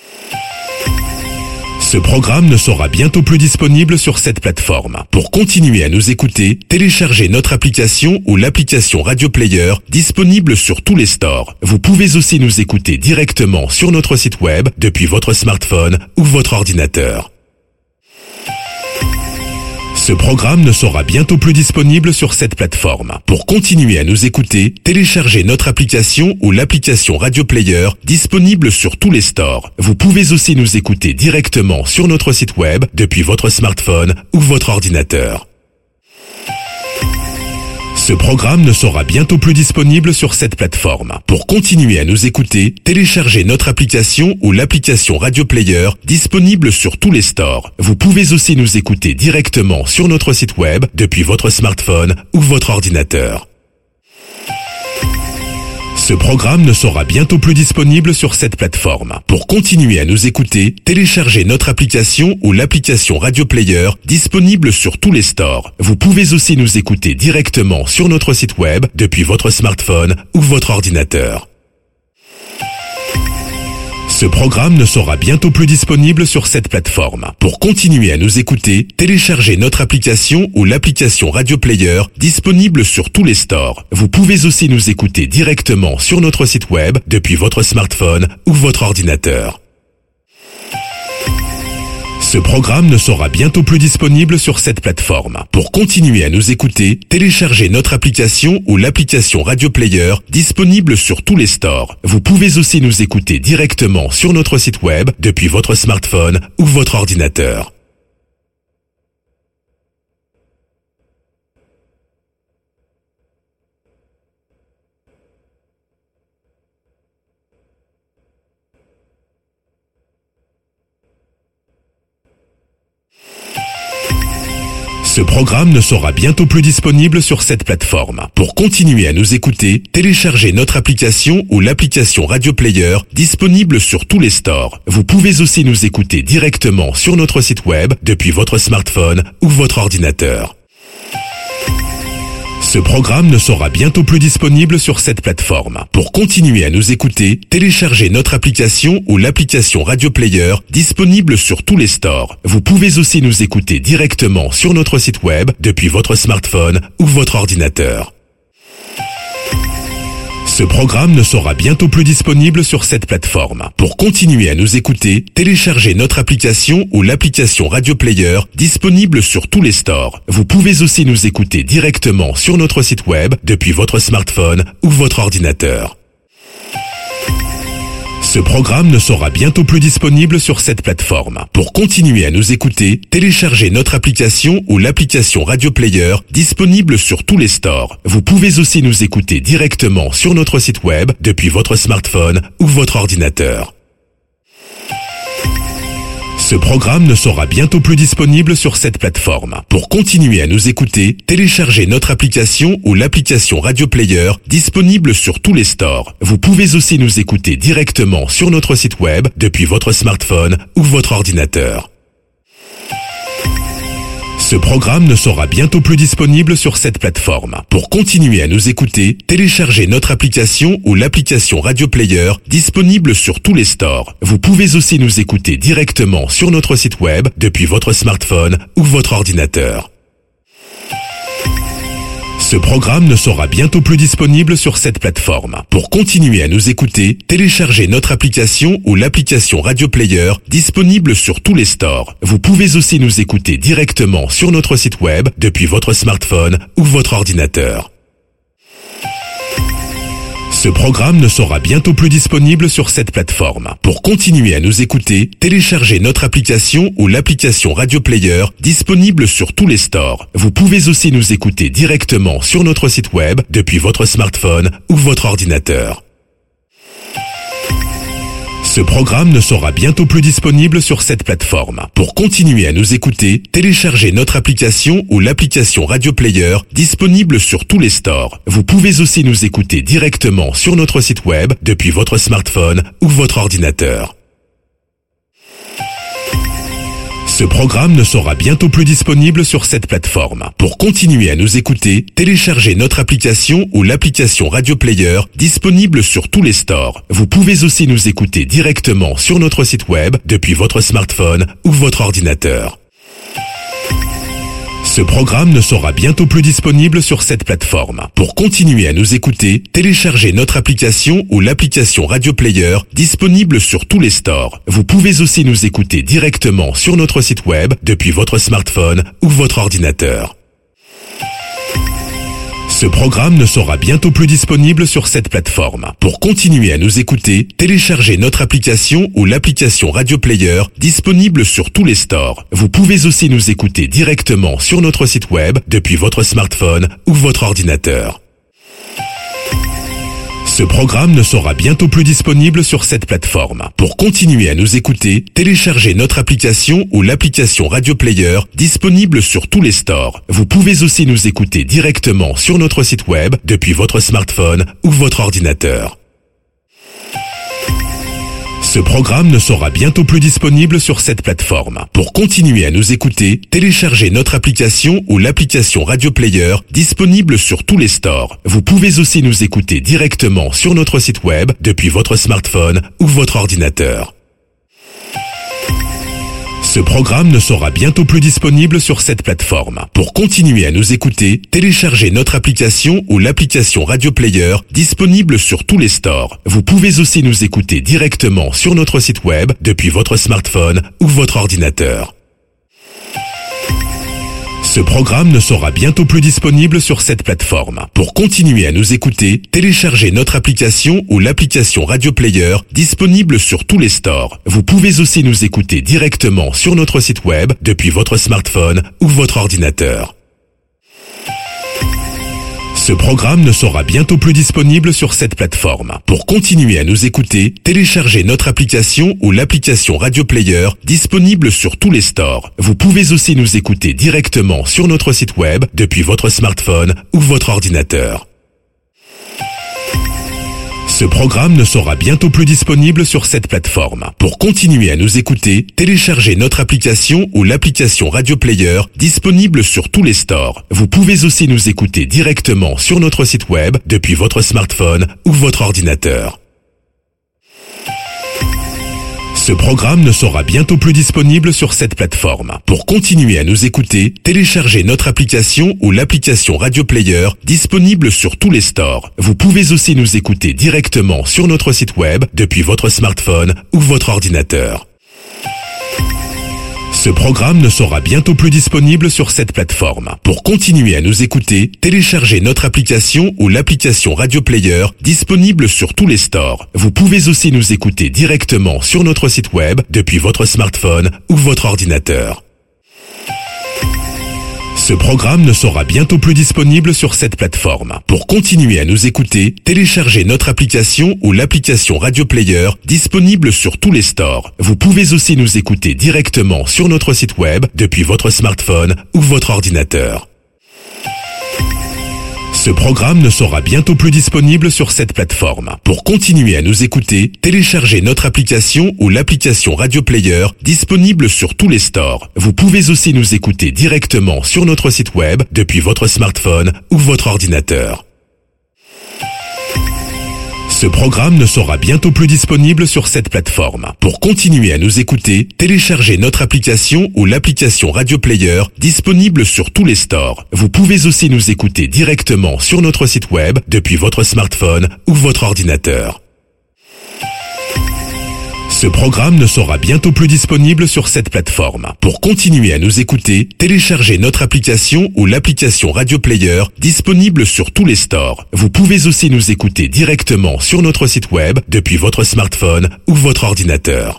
Ce programme ne sera bientôt plus disponible sur cette plateforme. Pour continuer à nous écouter, téléchargez notre application ou l'application Radio Player disponible sur tous les stores. Vous pouvez aussi nous écouter directement sur notre site web depuis votre smartphone ou votre ordinateur. Ce programme ne sera bientôt plus disponible sur cette plateforme. Pour continuer à nous écouter, téléchargez notre application ou l'application Radio Player disponible sur tous les stores. Vous pouvez aussi nous écouter directement sur notre site web depuis votre smartphone ou votre ordinateur. Ce programme ne sera bientôt plus disponible sur cette plateforme. Pour continuer à nous écouter, téléchargez notre application ou l'application Radio Player disponible sur tous les stores. Vous pouvez aussi nous écouter directement sur notre site web depuis votre smartphone ou votre ordinateur. Ce programme ne sera bientôt plus disponible sur cette plateforme. Pour continuer à nous écouter, téléchargez notre application ou l'application Radio Player disponible sur tous les stores. Vous pouvez aussi nous écouter directement sur notre site web depuis votre smartphone ou votre ordinateur. Ce programme ne sera bientôt plus disponible sur cette plateforme. Pour continuer à nous écouter, téléchargez notre application ou l'application Radio Player disponible sur tous les stores. Vous pouvez aussi nous écouter directement sur notre site web depuis votre smartphone ou votre ordinateur. Ce programme ne sera bientôt plus disponible sur cette plateforme. Pour continuer à nous écouter, téléchargez notre application ou l'application Radio Player disponible sur tous les stores. Vous pouvez aussi nous écouter directement sur notre site web depuis votre smartphone ou votre ordinateur. Ce programme ne sera bientôt plus disponible sur cette plateforme. Pour continuer à nous écouter, téléchargez notre application ou l'application Radio Player disponible sur tous les stores. Vous pouvez aussi nous écouter directement sur notre site web depuis votre smartphone ou votre ordinateur. Ce programme ne sera bientôt plus disponible sur cette plateforme. Pour continuer à nous écouter, téléchargez notre application ou l'application Radio Player disponible sur tous les stores. Vous pouvez aussi nous écouter directement sur notre site web depuis votre smartphone ou votre ordinateur. Ce programme ne sera bientôt plus disponible sur cette plateforme. Pour continuer à nous écouter, téléchargez notre application ou l'application Radio Player disponible sur tous les stores. Vous pouvez aussi nous écouter directement sur notre site web depuis votre smartphone ou votre ordinateur. Ce programme ne sera bientôt plus disponible sur cette plateforme. Pour continuer à nous écouter, téléchargez notre application ou l'application Radio Player disponible sur tous les stores. Vous pouvez aussi nous écouter directement sur notre site web depuis votre smartphone ou votre ordinateur. Ce programme ne sera bientôt plus disponible sur cette plateforme. Pour continuer à nous écouter, téléchargez notre application ou l'application Radio Player disponible sur tous les stores. Vous pouvez aussi nous écouter directement sur notre site web depuis votre smartphone ou votre ordinateur. Ce programme ne sera bientôt plus disponible sur cette plateforme. Pour continuer à nous écouter, téléchargez notre application ou l'application Radio Player disponible sur tous les stores. Vous pouvez aussi nous écouter directement sur notre site web depuis votre smartphone ou votre ordinateur. Ce programme ne sera bientôt plus disponible sur cette plateforme. Pour continuer à nous écouter, téléchargez notre application ou l'application Radio Player disponible sur tous les stores. Vous pouvez aussi nous écouter directement sur notre site web depuis votre smartphone ou votre ordinateur. Ce programme ne sera bientôt plus disponible sur cette plateforme. Pour continuer à nous écouter, téléchargez notre application ou l'application Radio Player disponible sur tous les stores. Vous pouvez aussi nous écouter directement sur notre site web depuis votre smartphone ou votre ordinateur. Ce programme ne sera bientôt plus disponible sur cette plateforme. Pour continuer à nous écouter, téléchargez notre application ou l'application Radio Player disponible sur tous les stores. Vous pouvez aussi nous écouter directement sur notre site web depuis votre smartphone ou votre ordinateur. Ce programme ne sera bientôt plus disponible sur cette plateforme. Pour continuer à nous écouter, téléchargez notre application ou l'application Radio Player disponible sur tous les stores. Vous pouvez aussi nous écouter directement sur notre site web depuis votre smartphone ou votre ordinateur. Ce programme ne sera bientôt plus disponible sur cette plateforme. Pour continuer à nous écouter, téléchargez notre application ou l'application Radio Player disponible sur tous les stores. Vous pouvez aussi nous écouter directement sur notre site web depuis votre smartphone ou votre ordinateur. Ce programme ne sera bientôt plus disponible sur cette plateforme. Pour continuer à nous écouter, téléchargez notre application ou l'application Radio Player disponible sur tous les stores. Vous pouvez aussi nous écouter directement sur notre site web depuis votre smartphone ou votre ordinateur. Ce programme ne sera bientôt plus disponible sur cette plateforme. Pour continuer à nous écouter, téléchargez notre application ou l'application Radio Player disponible sur tous les stores. Vous pouvez aussi nous écouter directement sur notre site web depuis votre smartphone ou votre ordinateur. Ce programme ne sera bientôt plus disponible sur cette plateforme. Pour continuer à nous écouter, téléchargez notre application ou l'application Radio Player disponible sur tous les stores. Vous pouvez aussi nous écouter directement sur notre site web depuis votre smartphone ou votre ordinateur. Ce programme ne sera bientôt plus disponible sur cette plateforme. Pour continuer à nous écouter, téléchargez notre application ou l'application Radio Player disponible sur tous les stores. Vous pouvez aussi nous écouter directement sur notre site web depuis votre smartphone ou votre ordinateur. Ce programme ne sera bientôt plus disponible sur cette plateforme. Pour continuer à nous écouter, téléchargez notre application ou l'application Radio Player disponible sur tous les stores. Vous pouvez aussi nous écouter directement sur notre site web depuis votre smartphone ou votre ordinateur. Ce programme ne sera bientôt plus disponible sur cette plateforme. Pour continuer à nous écouter, téléchargez notre application ou l'application Radio Player disponible sur tous les stores. Vous pouvez aussi nous écouter directement sur notre site web depuis votre smartphone ou votre ordinateur. Ce programme ne sera bientôt plus disponible sur cette plateforme. Pour continuer à nous écouter, téléchargez notre application ou l'application Radio Player disponible sur tous les stores. Vous pouvez aussi nous écouter directement sur notre site web depuis votre smartphone ou votre ordinateur. Ce programme ne sera bientôt plus disponible sur cette plateforme. Pour continuer à nous écouter, téléchargez notre application ou l'application Radio Player disponible sur tous les stores. Vous pouvez aussi nous écouter directement sur notre site web depuis votre smartphone ou votre ordinateur. Ce programme ne sera bientôt plus disponible sur cette plateforme. Pour continuer à nous écouter, téléchargez notre application ou l'application Radio Player disponible sur tous les stores. Vous pouvez aussi nous écouter directement sur notre site web depuis votre smartphone ou votre ordinateur. Ce programme ne sera bientôt plus disponible sur cette plateforme. Pour continuer à nous écouter, téléchargez notre application ou l'application Radio Player disponible sur tous les stores. Vous pouvez aussi nous écouter directement sur notre site web depuis votre smartphone ou votre ordinateur. Ce programme ne sera bientôt plus disponible sur cette plateforme. Pour continuer à nous écouter, téléchargez notre application ou l'application Radio Player disponible sur tous les stores. Vous pouvez aussi nous écouter directement sur notre site web depuis votre smartphone ou votre ordinateur. Ce programme ne sera bientôt plus disponible sur cette plateforme. Pour continuer à nous écouter, téléchargez notre application ou l'application Radio Player disponible sur tous les stores. Vous pouvez aussi nous écouter directement sur notre site web depuis votre smartphone ou votre ordinateur. Ce programme ne sera bientôt plus disponible sur cette plateforme. Pour continuer à nous écouter, téléchargez notre application ou l'application Radio Player disponible sur tous les stores. Vous pouvez aussi nous écouter directement sur notre site web depuis votre smartphone ou votre ordinateur.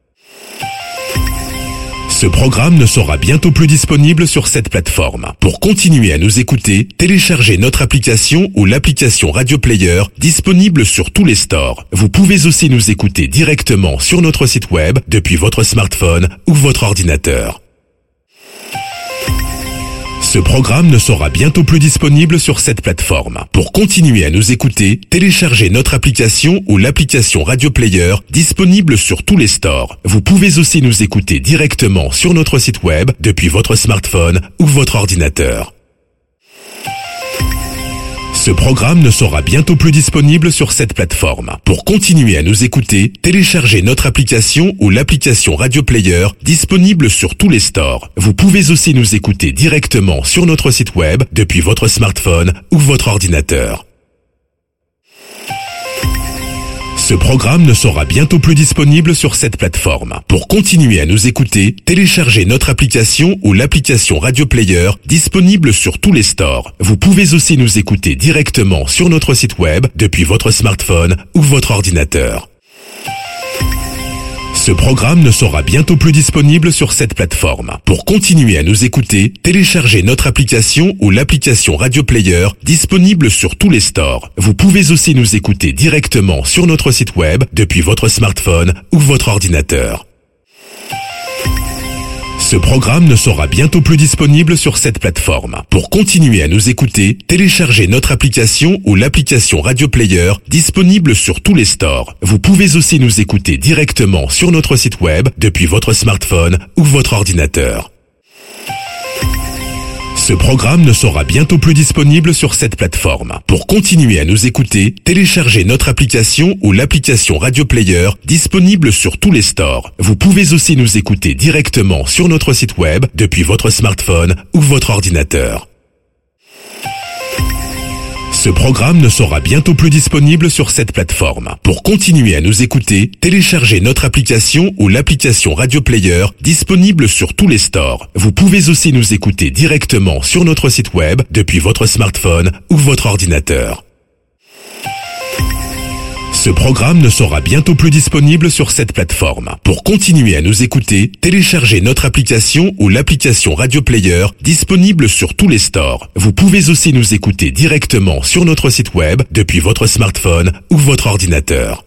Ce programme ne sera bientôt plus disponible sur cette plateforme. Pour continuer à nous écouter, téléchargez notre application ou l'application Radio Player disponible sur tous les stores. Vous pouvez aussi nous écouter directement sur notre site web depuis votre smartphone ou votre ordinateur. Ce programme ne sera bientôt plus disponible sur cette plateforme. Pour continuer à nous écouter, téléchargez notre application ou l'application Radio Player disponible sur tous les stores. Vous pouvez aussi nous écouter directement sur notre site web depuis votre smartphone ou votre ordinateur. Ce programme ne sera bientôt plus disponible sur cette plateforme. Pour continuer à nous écouter, téléchargez notre application ou l'application Radio Player disponible sur tous les stores. Vous pouvez aussi nous écouter directement sur notre site web depuis votre smartphone ou votre ordinateur. Ce programme ne sera bientôt plus disponible sur cette plateforme. Pour continuer à nous écouter, téléchargez notre application ou l'application Radio Player disponible sur tous les stores. Vous pouvez aussi nous écouter directement sur notre site web depuis votre smartphone ou votre ordinateur. Ce programme ne sera bientôt plus disponible sur cette plateforme. Pour continuer à nous écouter, téléchargez notre application ou l'application Radio Player disponible sur tous les stores. Vous pouvez aussi nous écouter directement sur notre site web depuis votre smartphone ou votre ordinateur. Ce programme ne sera bientôt plus disponible sur cette plateforme. Pour continuer à nous écouter, téléchargez notre application ou l'application Radio Player disponible sur tous les stores. Vous pouvez aussi nous écouter directement sur notre site web depuis votre smartphone ou votre ordinateur. Ce programme ne sera bientôt plus disponible sur cette plateforme. Pour continuer à nous écouter, téléchargez notre application ou l'application Radio Player disponible sur tous les stores. Vous pouvez aussi nous écouter directement sur notre site web depuis votre smartphone ou votre ordinateur. Ce programme ne sera bientôt plus disponible sur cette plateforme. Pour continuer à nous écouter, téléchargez notre application ou l'application Radio Player disponible sur tous les stores. Vous pouvez aussi nous écouter directement sur notre site web depuis votre smartphone ou votre ordinateur. Ce programme ne sera bientôt plus disponible sur cette plateforme. Pour continuer à nous écouter, téléchargez notre application ou l'application Radio Player disponible sur tous les stores. Vous pouvez aussi nous écouter directement sur notre site web depuis votre smartphone ou votre ordinateur.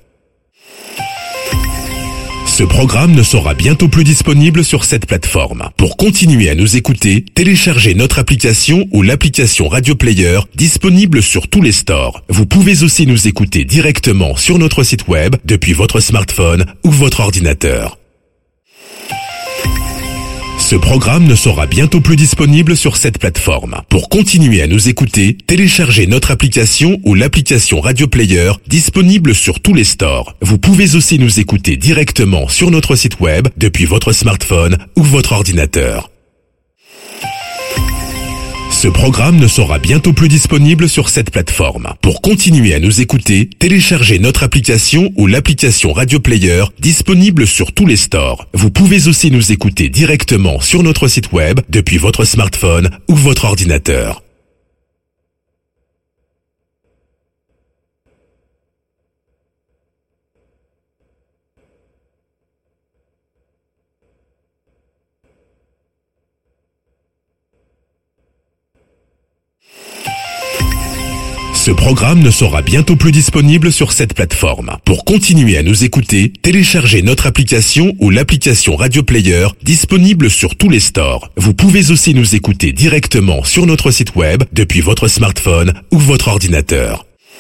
Ce programme ne sera bientôt plus disponible sur cette plateforme. Pour continuer à nous écouter, téléchargez notre application ou l'application Radio Player disponible sur tous les stores. Vous pouvez aussi nous écouter directement sur notre site web depuis votre smartphone ou votre ordinateur. Ce programme ne sera bientôt plus disponible sur cette plateforme. Pour continuer à nous écouter, téléchargez notre application ou l'application Radio Player disponible sur tous les stores. Vous pouvez aussi nous écouter directement sur notre site web depuis votre smartphone ou votre ordinateur. Ce programme ne sera bientôt plus disponible sur cette plateforme. Pour continuer à nous écouter, téléchargez notre application ou l'application Radio Player disponible sur tous les stores. Vous pouvez aussi nous écouter directement sur notre site web depuis votre smartphone ou votre ordinateur. Ce programme ne sera bientôt plus disponible sur cette plateforme. Pour continuer à nous écouter, téléchargez notre application ou l'application Radio Player disponible sur tous les stores. Vous pouvez aussi nous écouter directement sur notre site web depuis votre smartphone ou votre ordinateur.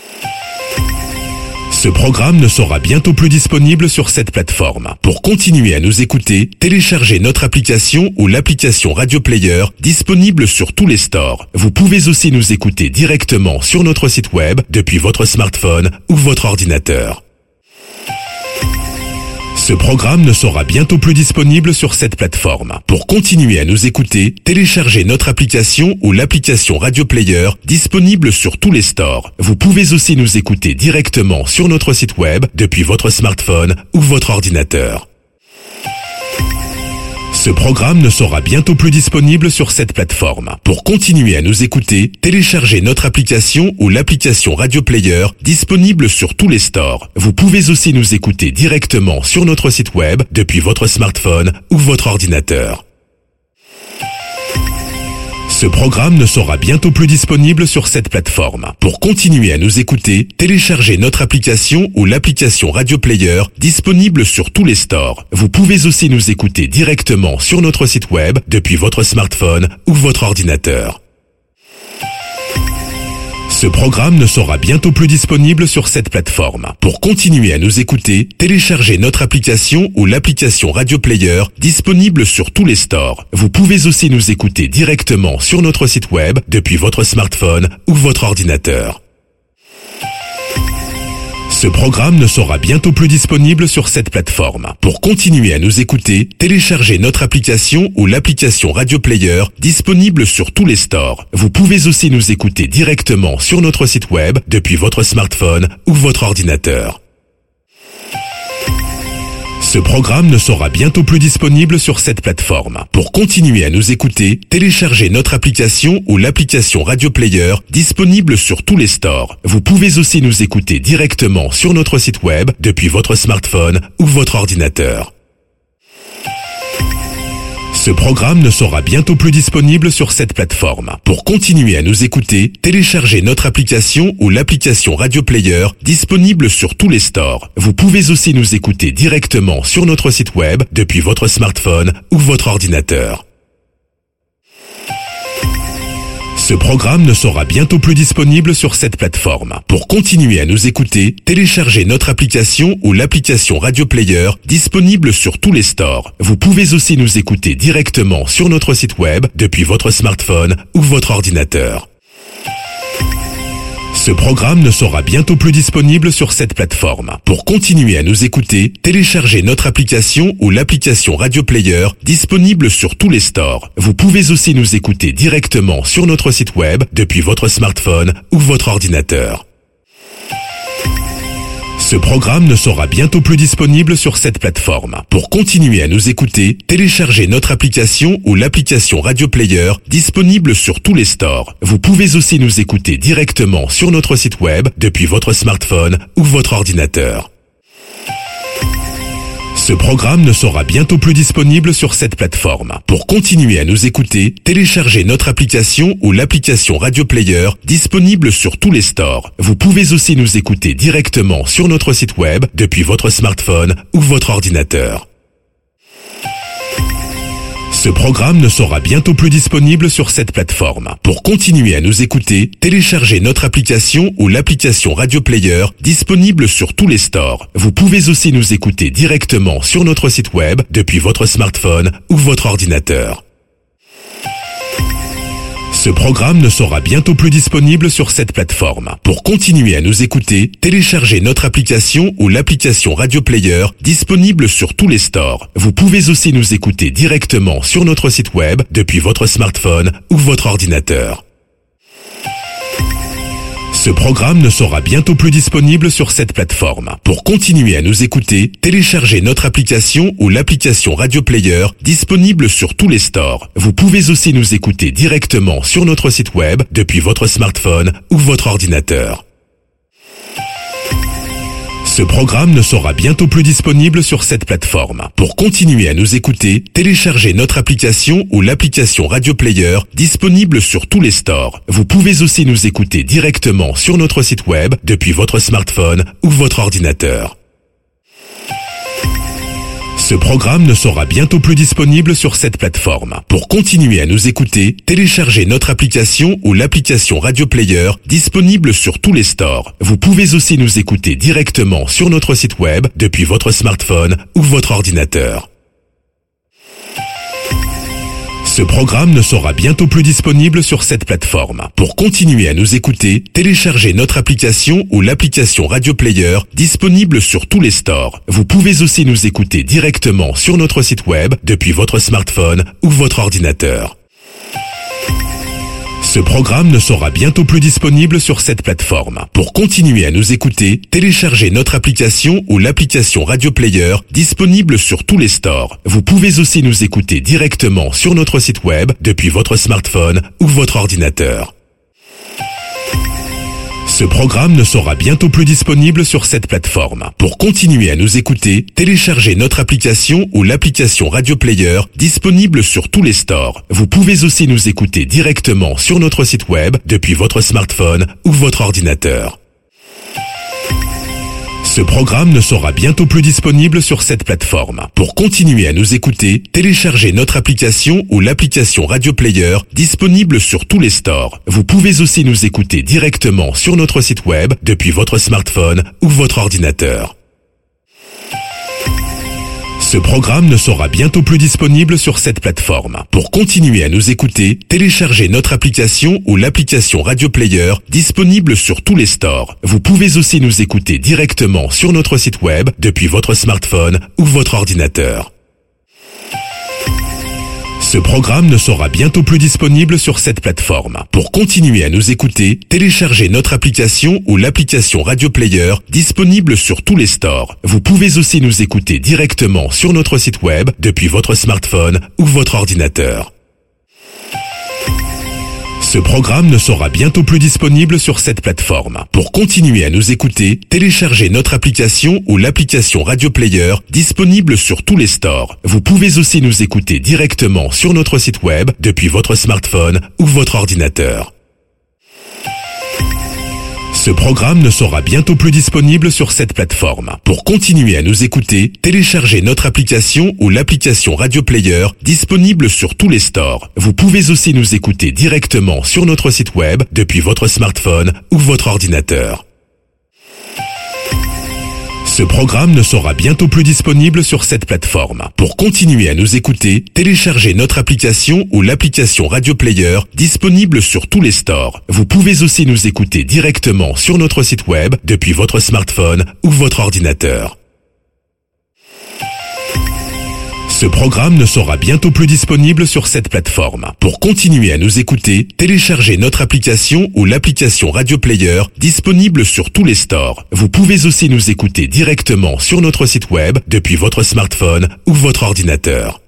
Ce programme ne sera bientôt plus disponible sur cette plateforme. Pour continuer à nous écouter, téléchargez notre application ou l'application Radio Player disponible sur tous les stores. Vous pouvez aussi nous écouter directement sur notre site web depuis votre smartphone ou votre ordinateur. Ce programme ne sera bientôt plus disponible sur cette plateforme. Pour continuer à nous écouter, téléchargez notre application ou l'application Radio Player disponible sur tous les stores. Vous pouvez aussi nous écouter directement sur notre site web depuis votre smartphone ou votre ordinateur. Ce programme ne sera bientôt plus disponible sur cette plateforme. Pour continuer à nous écouter, téléchargez notre application ou l'application Radio Player disponible sur tous les stores. Vous pouvez aussi nous écouter directement sur notre site web depuis votre smartphone ou votre ordinateur. Ce programme ne sera bientôt plus disponible sur cette plateforme. Pour continuer à nous écouter, téléchargez notre application ou l'application Radio Player disponible sur tous les stores. Vous pouvez aussi nous écouter directement sur notre site web depuis votre smartphone ou votre ordinateur. Ce programme ne sera bientôt plus disponible sur cette plateforme. Pour continuer à nous écouter, téléchargez notre application ou l'application Radio Player disponible sur tous les stores. Vous pouvez aussi nous écouter directement sur notre site web depuis votre smartphone ou votre ordinateur. Ce programme ne sera bientôt plus disponible sur cette plateforme. Pour continuer à nous écouter, téléchargez notre application ou l'application Radio Player disponible sur tous les stores. Vous pouvez aussi nous écouter directement sur notre site web depuis votre smartphone ou votre ordinateur. Ce programme ne sera bientôt plus disponible sur cette plateforme. Pour continuer à nous écouter, téléchargez notre application ou l'application Radio Player disponible sur tous les stores. Vous pouvez aussi nous écouter directement sur notre site web depuis votre smartphone ou votre ordinateur. Ce programme ne sera bientôt plus disponible sur cette plateforme. Pour continuer à nous écouter, téléchargez notre application ou l'application Radio Player disponible sur tous les stores. Vous pouvez aussi nous écouter directement sur notre site web depuis votre smartphone ou votre ordinateur. Ce programme ne sera bientôt plus disponible sur cette plateforme. Pour continuer à nous écouter, téléchargez notre application ou l'application Radio Player disponible sur tous les stores. Vous pouvez aussi nous écouter directement sur notre site web depuis votre smartphone ou votre ordinateur. Ce programme ne sera bientôt plus disponible sur cette plateforme. Pour continuer à nous écouter, téléchargez notre application ou l'application Radio Player disponible sur tous les stores. Vous pouvez aussi nous écouter directement sur notre site web depuis votre smartphone ou votre ordinateur. Ce programme ne sera bientôt plus disponible sur cette plateforme. Pour continuer à nous écouter, téléchargez notre application ou l'application Radio Player disponible sur tous les stores. Vous pouvez aussi nous écouter directement sur notre site web depuis votre smartphone ou votre ordinateur. Ce programme ne sera bientôt plus disponible sur cette plateforme. Pour continuer à nous écouter, téléchargez notre application ou l'application Radio Player disponible sur tous les stores. Vous pouvez aussi nous écouter directement sur notre site web depuis votre smartphone ou votre ordinateur. Ce programme ne sera bientôt plus disponible sur cette plateforme. Pour continuer à nous écouter, téléchargez notre application ou l'application Radio Player disponible sur tous les stores. Vous pouvez aussi nous écouter directement sur notre site web depuis votre smartphone ou votre ordinateur. Ce programme ne sera bientôt plus disponible sur cette plateforme. Pour continuer à nous écouter, téléchargez notre application ou l'application Radio Player disponible sur tous les stores. Vous pouvez aussi nous écouter directement sur notre site web depuis votre smartphone ou votre ordinateur. Ce programme ne sera bientôt plus disponible sur cette plateforme. Pour continuer à nous écouter, téléchargez notre application ou l'application Radio Player disponible sur tous les stores. Vous pouvez aussi nous écouter directement sur notre site web depuis votre smartphone ou votre ordinateur. Ce programme ne sera bientôt plus disponible sur cette plateforme. Pour continuer à nous écouter, téléchargez notre application ou l'application Radio Player disponible sur tous les stores. Vous pouvez aussi nous écouter directement sur notre site web depuis votre smartphone ou votre ordinateur. Ce programme ne sera bientôt plus disponible sur cette plateforme. Pour continuer à nous écouter, téléchargez notre application ou l'application Radio Player disponible sur tous les stores. Vous pouvez aussi nous écouter directement sur notre site web depuis votre smartphone ou votre ordinateur. Ce programme ne sera bientôt plus disponible sur cette plateforme. Pour continuer à nous écouter, téléchargez notre application ou l'application Radio Player disponible sur tous les stores. Vous pouvez aussi nous écouter directement sur notre site web depuis votre smartphone ou votre ordinateur. Ce programme ne sera bientôt plus disponible sur cette plateforme. Pour continuer à nous écouter, téléchargez notre application ou l'application Radio Player disponible sur tous les stores. Vous pouvez aussi nous écouter directement sur notre site web depuis votre smartphone ou votre ordinateur. Ce programme ne sera bientôt plus disponible sur cette plateforme. Pour continuer à nous écouter, téléchargez notre application ou l'application Radio Player disponible sur tous les stores. Vous pouvez aussi nous écouter directement sur notre site web depuis votre smartphone ou votre ordinateur. Ce programme ne sera bientôt plus disponible sur cette plateforme. Pour continuer à nous écouter, téléchargez notre application ou l'application Radio Player disponible sur tous les stores. Vous pouvez aussi nous écouter directement sur notre site web depuis votre smartphone ou votre ordinateur. Ce programme ne sera bientôt plus disponible sur cette plateforme. Pour continuer à nous écouter, téléchargez notre application ou l'application Radio Player disponible sur tous les stores. Vous pouvez aussi nous écouter directement sur notre site web depuis votre smartphone ou votre ordinateur. Ce programme ne sera bientôt plus disponible sur cette plateforme. Pour continuer à nous écouter, téléchargez notre application ou l'application Radio Player disponible sur tous les stores. Vous pouvez aussi nous écouter directement sur notre site web depuis votre smartphone ou votre ordinateur. Ce programme ne sera bientôt plus disponible sur cette plateforme. Pour continuer à nous écouter, téléchargez notre application ou l'application Radio Player disponible sur tous les stores. Vous pouvez aussi nous écouter directement sur notre site web depuis votre smartphone ou votre ordinateur. Ce programme ne sera bientôt plus disponible sur cette plateforme. Pour continuer à nous écouter, téléchargez notre application ou l'application Radio Player disponible sur tous les stores. Vous pouvez aussi nous écouter directement sur notre site web depuis votre smartphone ou votre ordinateur. Ce programme ne sera bientôt plus disponible sur cette plateforme. Pour continuer à nous écouter, téléchargez notre application ou l'application Radio Player disponible sur tous les stores. Vous pouvez aussi nous écouter directement sur notre site web depuis votre smartphone ou votre ordinateur. Ce programme ne sera bientôt plus disponible sur cette plateforme. Pour continuer à nous écouter, téléchargez notre application ou l'application Radio Player disponible sur tous les stores. Vous pouvez aussi nous écouter directement sur notre site web depuis votre smartphone ou votre ordinateur.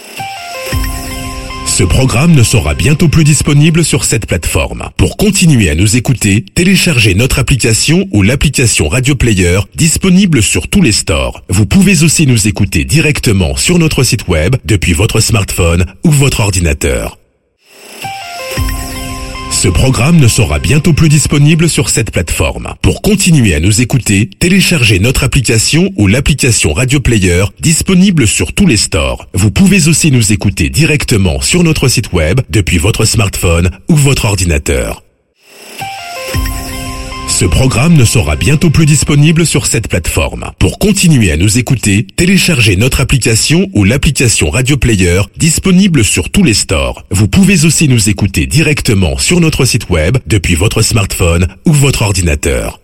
Ce programme ne sera bientôt plus disponible sur cette plateforme. Pour continuer à nous écouter, téléchargez notre application ou l'application Radio Player disponible sur tous les stores. Vous pouvez aussi nous écouter directement sur notre site web depuis votre smartphone ou votre ordinateur. Ce programme ne sera bientôt plus disponible sur cette plateforme. Pour continuer à nous écouter, téléchargez notre application ou l'application Radio Player disponible sur tous les stores. Vous pouvez aussi nous écouter directement sur notre site web depuis votre smartphone ou votre ordinateur. Ce programme ne sera bientôt plus disponible sur cette plateforme. Pour continuer à nous écouter, téléchargez notre application ou l'application Radio Player disponible sur tous les stores. Vous pouvez aussi nous écouter directement sur notre site web depuis votre smartphone ou votre ordinateur.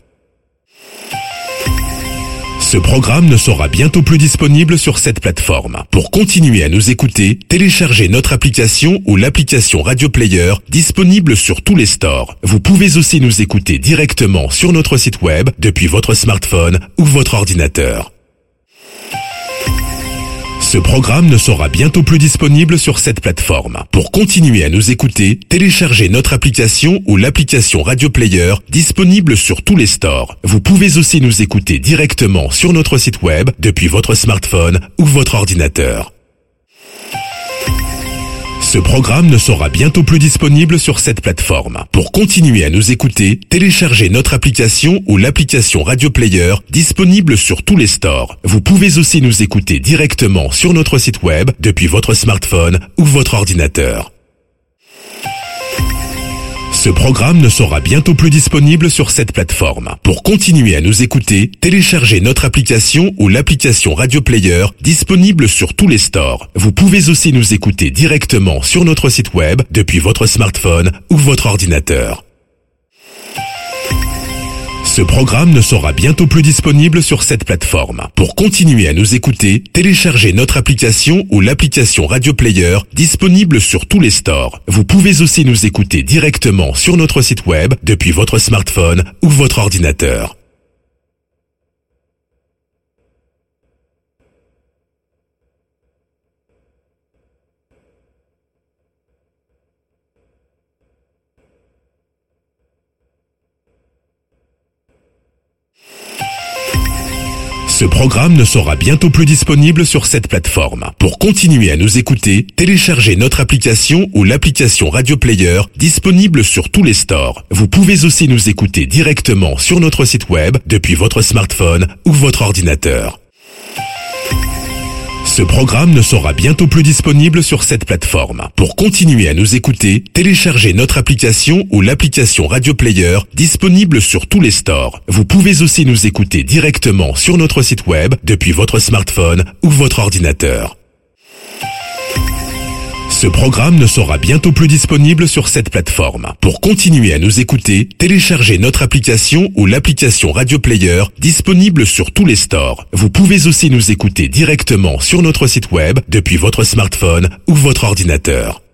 Ce programme ne sera bientôt plus disponible sur cette plateforme. Pour continuer à nous écouter, téléchargez notre application ou l'application Radio Player disponible sur tous les stores. Vous pouvez aussi nous écouter directement sur notre site web depuis votre smartphone ou votre ordinateur. Ce programme ne sera bientôt plus disponible sur cette plateforme. Pour continuer à nous écouter, téléchargez notre application ou l'application Radio Player disponible sur tous les stores. Vous pouvez aussi nous écouter directement sur notre site web depuis votre smartphone ou votre ordinateur. Ce programme ne sera bientôt plus disponible sur cette plateforme. Pour continuer à nous écouter, téléchargez notre application ou l'application Radio Player disponible sur tous les stores. Vous pouvez aussi nous écouter directement sur notre site web depuis votre smartphone ou votre ordinateur. Ce programme ne sera bientôt plus disponible sur cette plateforme. Pour continuer à nous écouter, téléchargez notre application ou l'application Radio Player disponible sur tous les stores. Vous pouvez aussi nous écouter directement sur notre site web depuis votre smartphone ou votre ordinateur. Ce programme ne sera bientôt plus disponible sur cette plateforme. Pour continuer à nous écouter, téléchargez notre application ou l'application Radio Player disponible sur tous les stores. Vous pouvez aussi nous écouter directement sur notre site web depuis votre smartphone ou votre ordinateur. Ce programme ne sera bientôt plus disponible sur cette plateforme. Pour continuer à nous écouter, téléchargez notre application ou l'application Radio Player disponible sur tous les stores. Vous pouvez aussi nous écouter directement sur notre site web depuis votre smartphone ou votre ordinateur. Ce programme ne sera bientôt plus disponible sur cette plateforme. Pour continuer à nous écouter, téléchargez notre application ou l'application Radio Player disponible sur tous les stores. Vous pouvez aussi nous écouter directement sur notre site web depuis votre smartphone ou votre ordinateur. Ce programme ne sera bientôt plus disponible sur cette plateforme. Pour continuer à nous écouter, téléchargez notre application ou l'application Radio Player disponible sur tous les stores. Vous pouvez aussi nous écouter directement sur notre site web depuis votre smartphone ou votre ordinateur.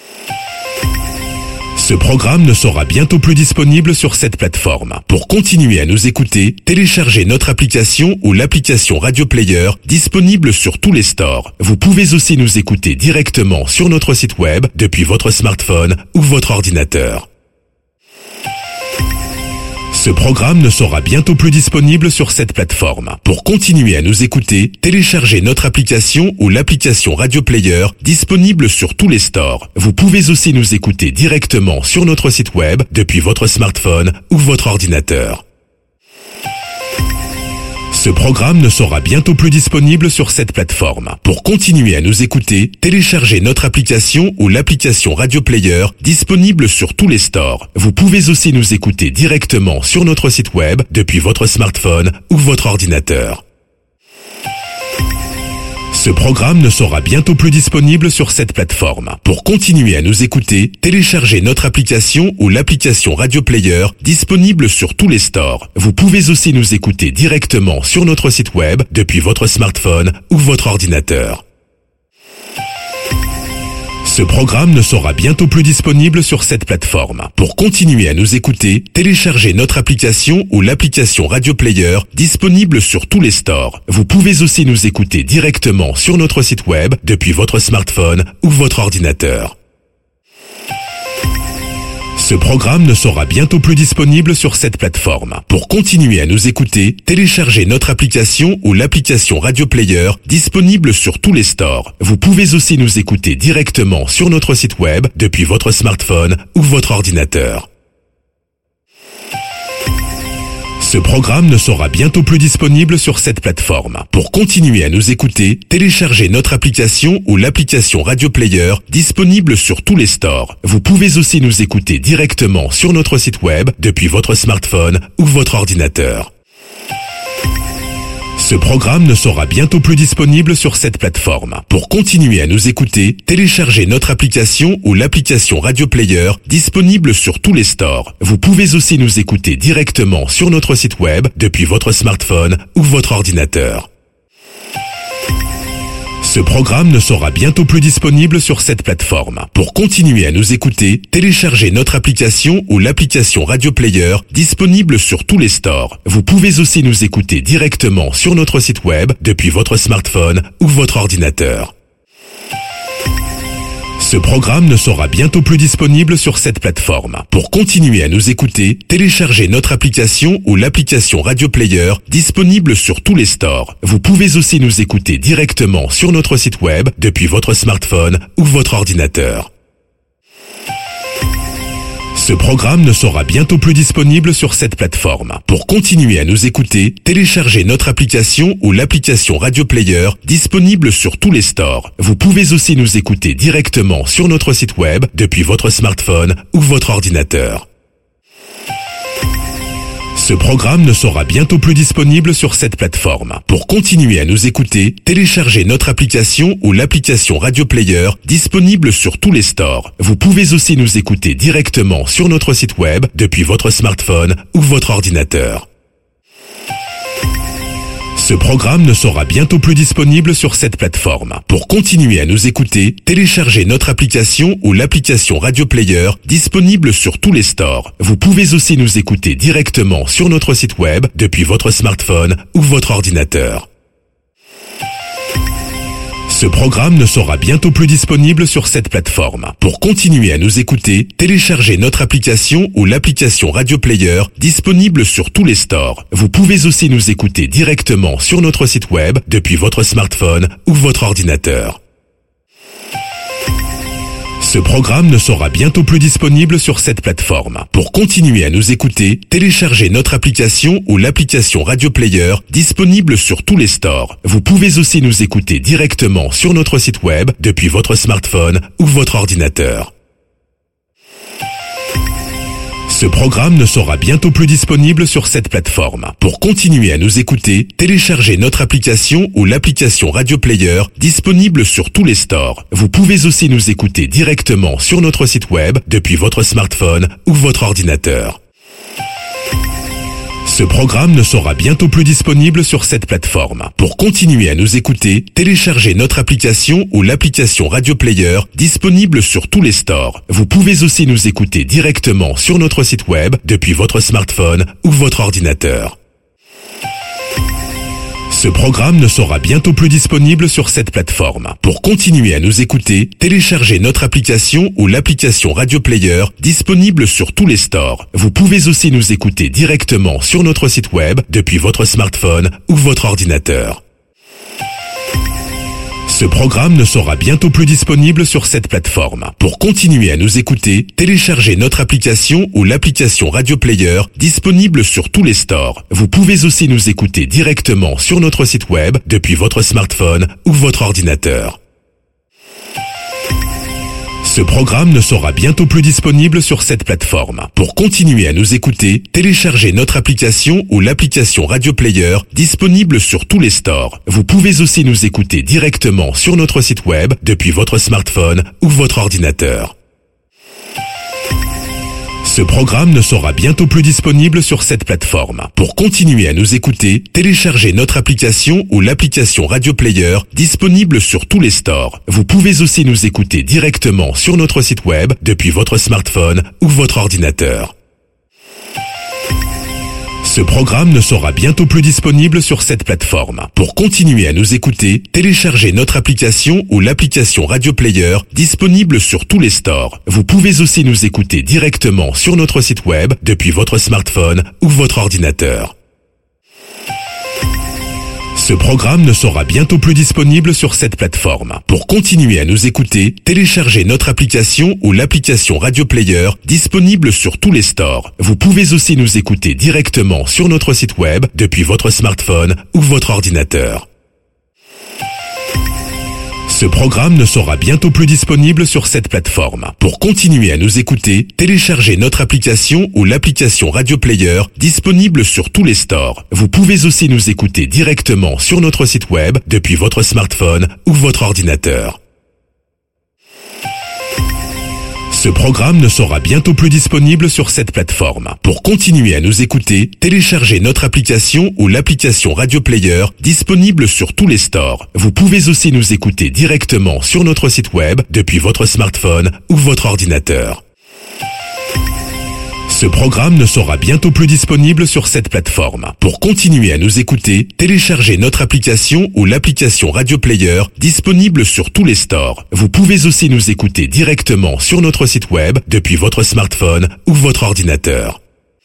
Ce programme ne sera bientôt plus disponible sur cette plateforme. Pour continuer à nous écouter, téléchargez notre application ou l'application Radio Player disponible sur tous les stores. Vous pouvez aussi nous écouter directement sur notre site web depuis votre smartphone ou votre ordinateur. Ce programme ne sera bientôt plus disponible sur cette plateforme. Pour continuer à nous écouter, téléchargez notre application ou l'application Radio Player disponible sur tous les stores. Vous pouvez aussi nous écouter directement sur notre site web depuis votre smartphone ou votre ordinateur. Ce programme ne sera bientôt plus disponible sur cette plateforme. Pour continuer à nous écouter, téléchargez notre application ou l'application Radio Player disponible sur tous les stores. Vous pouvez aussi nous écouter directement sur notre site web depuis votre smartphone ou votre ordinateur. Ce programme ne sera bientôt plus disponible sur cette plateforme. Pour continuer à nous écouter, téléchargez notre application ou l'application Radio Player disponible sur tous les stores. Vous pouvez aussi nous écouter directement sur notre site web depuis votre smartphone ou votre ordinateur. Ce programme ne sera bientôt plus disponible sur cette plateforme. Pour continuer à nous écouter, téléchargez notre application ou l'application Radio Player disponible sur tous les stores. Vous pouvez aussi nous écouter directement sur notre site web depuis votre smartphone ou votre ordinateur. Ce programme ne sera bientôt plus disponible sur cette plateforme. Pour continuer à nous écouter, téléchargez notre application ou l'application Radio Player disponible sur tous les stores. Vous pouvez aussi nous écouter directement sur notre site web depuis votre smartphone ou votre ordinateur. Ce programme ne sera bientôt plus disponible sur cette plateforme. Pour continuer à nous écouter, téléchargez notre application ou l'application Radio Player disponible sur tous les stores. Vous pouvez aussi nous écouter directement sur notre site web depuis votre smartphone ou votre ordinateur. Ce programme ne sera bientôt plus disponible sur cette plateforme. Pour continuer à nous écouter, téléchargez notre application ou l'application Radio Player disponible sur tous les stores. Vous pouvez aussi nous écouter directement sur notre site web depuis votre smartphone ou votre ordinateur. Ce programme ne sera bientôt plus disponible sur cette plateforme. Pour continuer à nous écouter, téléchargez notre application ou l'application Radio Player disponible sur tous les stores. Vous pouvez aussi nous écouter directement sur notre site web depuis votre smartphone ou votre ordinateur. Ce programme ne sera bientôt plus disponible sur cette plateforme. Pour continuer à nous écouter, téléchargez notre application ou l'application Radio Player disponible sur tous les stores. Vous pouvez aussi nous écouter directement sur notre site web depuis votre smartphone ou votre ordinateur. Ce programme ne sera bientôt plus disponible sur cette plateforme. Pour continuer à nous écouter, téléchargez notre application ou l'application Radio Player disponible sur tous les stores. Vous pouvez aussi nous écouter directement sur notre site web depuis votre smartphone ou votre ordinateur. Ce programme ne sera bientôt plus disponible sur cette plateforme. Pour continuer à nous écouter, téléchargez notre application ou l'application Radio Player disponible sur tous les stores. Vous pouvez aussi nous écouter directement sur notre site web depuis votre smartphone ou votre ordinateur. Ce programme ne sera bientôt plus disponible sur cette plateforme. Pour continuer à nous écouter, téléchargez notre application ou l'application Radio Player disponible sur tous les stores. Vous pouvez aussi nous écouter directement sur notre site web depuis votre smartphone ou votre ordinateur. Ce programme ne sera bientôt plus disponible sur cette plateforme. Pour continuer à nous écouter, téléchargez notre application ou l'application Radio Player disponible sur tous les stores. Vous pouvez aussi nous écouter directement sur notre site web depuis votre smartphone ou votre ordinateur. Ce programme ne sera bientôt plus disponible sur cette plateforme. Pour continuer à nous écouter, téléchargez notre application ou l'application Radio Player disponible sur tous les stores. Vous pouvez aussi nous écouter directement sur notre site web depuis votre smartphone ou votre ordinateur. Ce programme ne sera bientôt plus disponible sur cette plateforme. Pour continuer à nous écouter, téléchargez notre application ou l'application Radio Player disponible sur tous les stores. Vous pouvez aussi nous écouter directement sur notre site web depuis votre smartphone ou votre ordinateur. Ce programme ne sera bientôt plus disponible sur cette plateforme. Pour continuer à nous écouter, téléchargez notre application ou l'application Radio Player disponible sur tous les stores. Vous pouvez aussi nous écouter directement sur notre site web depuis votre smartphone ou votre ordinateur. Ce programme ne sera bientôt plus disponible sur cette plateforme. Pour continuer à nous écouter, téléchargez notre application ou l'application Radio Player disponible sur tous les stores. Vous pouvez aussi nous écouter directement sur notre site web depuis votre smartphone ou votre ordinateur. Ce programme ne sera bientôt plus disponible sur cette plateforme. Pour continuer à nous écouter, téléchargez notre application ou l'application Radio Player disponible sur tous les stores. Vous pouvez aussi nous écouter directement sur notre site web depuis votre smartphone ou votre ordinateur. Ce programme ne sera bientôt plus disponible sur cette plateforme. Pour continuer à nous écouter, téléchargez notre application ou l'application Radio Player disponible sur tous les stores. Vous pouvez aussi nous écouter directement sur notre site web depuis votre smartphone ou votre ordinateur. Ce programme ne sera bientôt plus disponible sur cette plateforme. Pour continuer à nous écouter, téléchargez notre application ou l'application Radio Player disponible sur tous les stores. Vous pouvez aussi nous écouter directement sur notre site web depuis votre smartphone ou votre ordinateur. Ce programme ne sera bientôt plus disponible sur cette plateforme. Pour continuer à nous écouter, téléchargez notre application ou l'application Radio Player disponible sur tous les stores. Vous pouvez aussi nous écouter directement sur notre site web depuis votre smartphone ou votre ordinateur. Ce programme ne sera bientôt plus disponible sur cette plateforme. Pour continuer à nous écouter, téléchargez notre application ou l'application Radio Player disponible sur tous les stores. Vous pouvez aussi nous écouter directement sur notre site web depuis votre smartphone ou votre ordinateur. Ce programme ne sera bientôt plus disponible sur cette plateforme. Pour continuer à nous écouter, téléchargez notre application ou l'application Radio Player disponible sur tous les stores. Vous pouvez aussi nous écouter directement sur notre site web depuis votre smartphone ou votre ordinateur. Ce programme ne sera bientôt plus disponible sur cette plateforme. Pour continuer à nous écouter, téléchargez notre application ou l'application Radio Player disponible sur tous les stores. Vous pouvez aussi nous écouter directement sur notre site web depuis votre smartphone ou votre ordinateur. Ce programme ne sera bientôt plus disponible sur cette plateforme. Pour continuer à nous écouter, téléchargez notre application ou l'application Radio Player disponible sur tous les stores. Vous pouvez aussi nous écouter directement sur notre site web depuis votre smartphone ou votre ordinateur.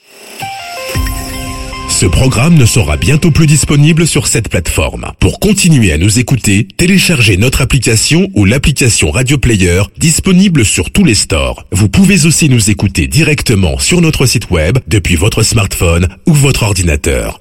Ce programme ne sera bientôt plus disponible sur cette plateforme. Pour continuer à nous écouter, téléchargez notre application ou l'application Radio Player disponible sur tous les stores. Vous pouvez aussi nous écouter directement sur notre site web depuis votre smartphone ou votre ordinateur.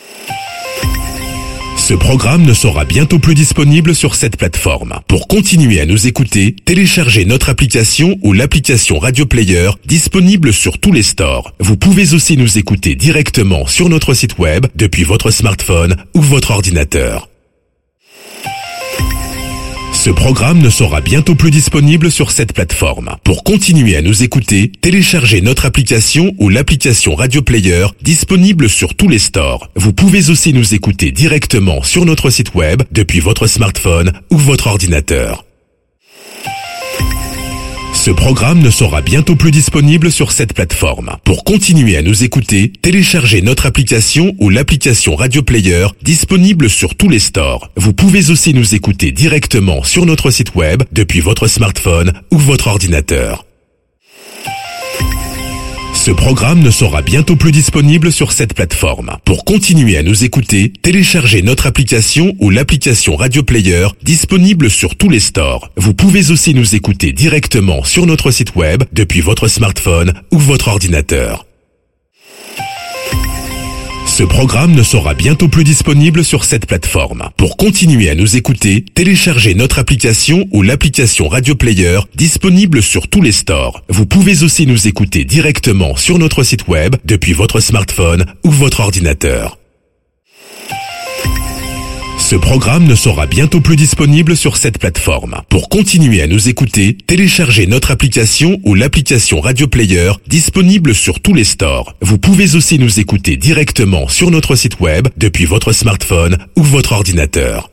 Ce programme ne sera bientôt plus disponible sur cette plateforme. Pour continuer à nous écouter, téléchargez notre application ou l'application Radio Player disponible sur tous les stores. Vous pouvez aussi nous écouter directement sur notre site web depuis votre smartphone ou votre ordinateur. Ce programme ne sera bientôt plus disponible sur cette plateforme. Pour continuer à nous écouter, téléchargez notre application ou l'application Radio Player disponible sur tous les stores. Vous pouvez aussi nous écouter directement sur notre site web depuis votre smartphone ou votre ordinateur. Ce programme ne sera bientôt plus disponible sur cette plateforme. Pour continuer à nous écouter, téléchargez notre application ou l'application Radio Player disponible sur tous les stores. Vous pouvez aussi nous écouter directement sur notre site web depuis votre smartphone ou votre ordinateur. Ce programme ne sera bientôt plus disponible sur cette plateforme. Pour continuer à nous écouter, téléchargez notre application ou l'application Radio Player disponible sur tous les stores. Vous pouvez aussi nous écouter directement sur notre site web depuis votre smartphone ou votre ordinateur. Ce programme ne sera bientôt plus disponible sur cette plateforme. Pour continuer à nous écouter, téléchargez notre application ou l'application Radio Player disponible sur tous les stores. Vous pouvez aussi nous écouter directement sur notre site web depuis votre smartphone ou votre ordinateur. Ce programme ne sera bientôt plus disponible sur cette plateforme. Pour continuer à nous écouter, téléchargez notre application ou l'application Radio Player disponible sur tous les stores. Vous pouvez aussi nous écouter directement sur notre site web depuis votre smartphone ou votre ordinateur.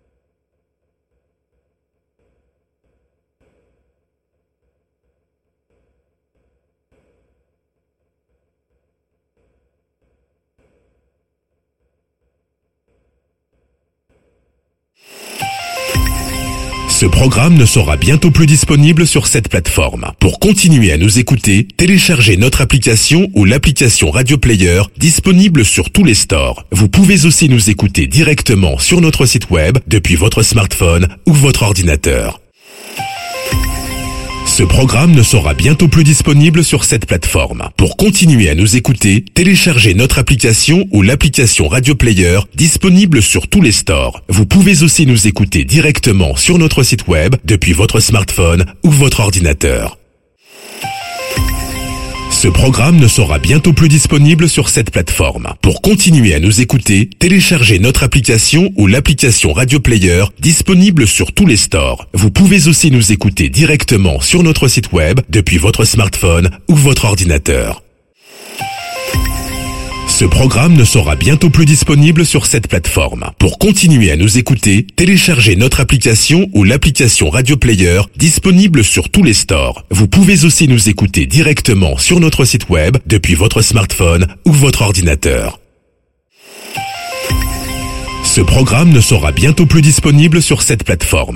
Ce programme ne sera bientôt plus disponible sur cette plateforme. Pour continuer à nous écouter, téléchargez notre application ou l'application Radio Player disponible sur tous les stores. Vous pouvez aussi nous écouter directement sur notre site web depuis votre smartphone ou votre ordinateur. Ce programme ne sera bientôt plus disponible sur cette plateforme. Pour continuer à nous écouter, téléchargez notre application ou l'application Radio Player disponible sur tous les stores. Vous pouvez aussi nous écouter directement sur notre site web depuis votre smartphone ou votre ordinateur. Ce programme ne sera bientôt plus disponible sur cette plateforme. Pour continuer à nous écouter, téléchargez notre application ou l'application Radio Player disponible sur tous les stores. Vous pouvez aussi nous écouter directement sur notre site web depuis votre smartphone ou votre ordinateur. Ce programme ne sera bientôt plus disponible sur cette plateforme. Pour continuer à nous écouter, téléchargez notre application ou l'application Radio Player disponible sur tous les stores. Vous pouvez aussi nous écouter directement sur notre site web depuis votre smartphone ou votre ordinateur. Ce programme ne sera bientôt plus disponible sur cette plateforme.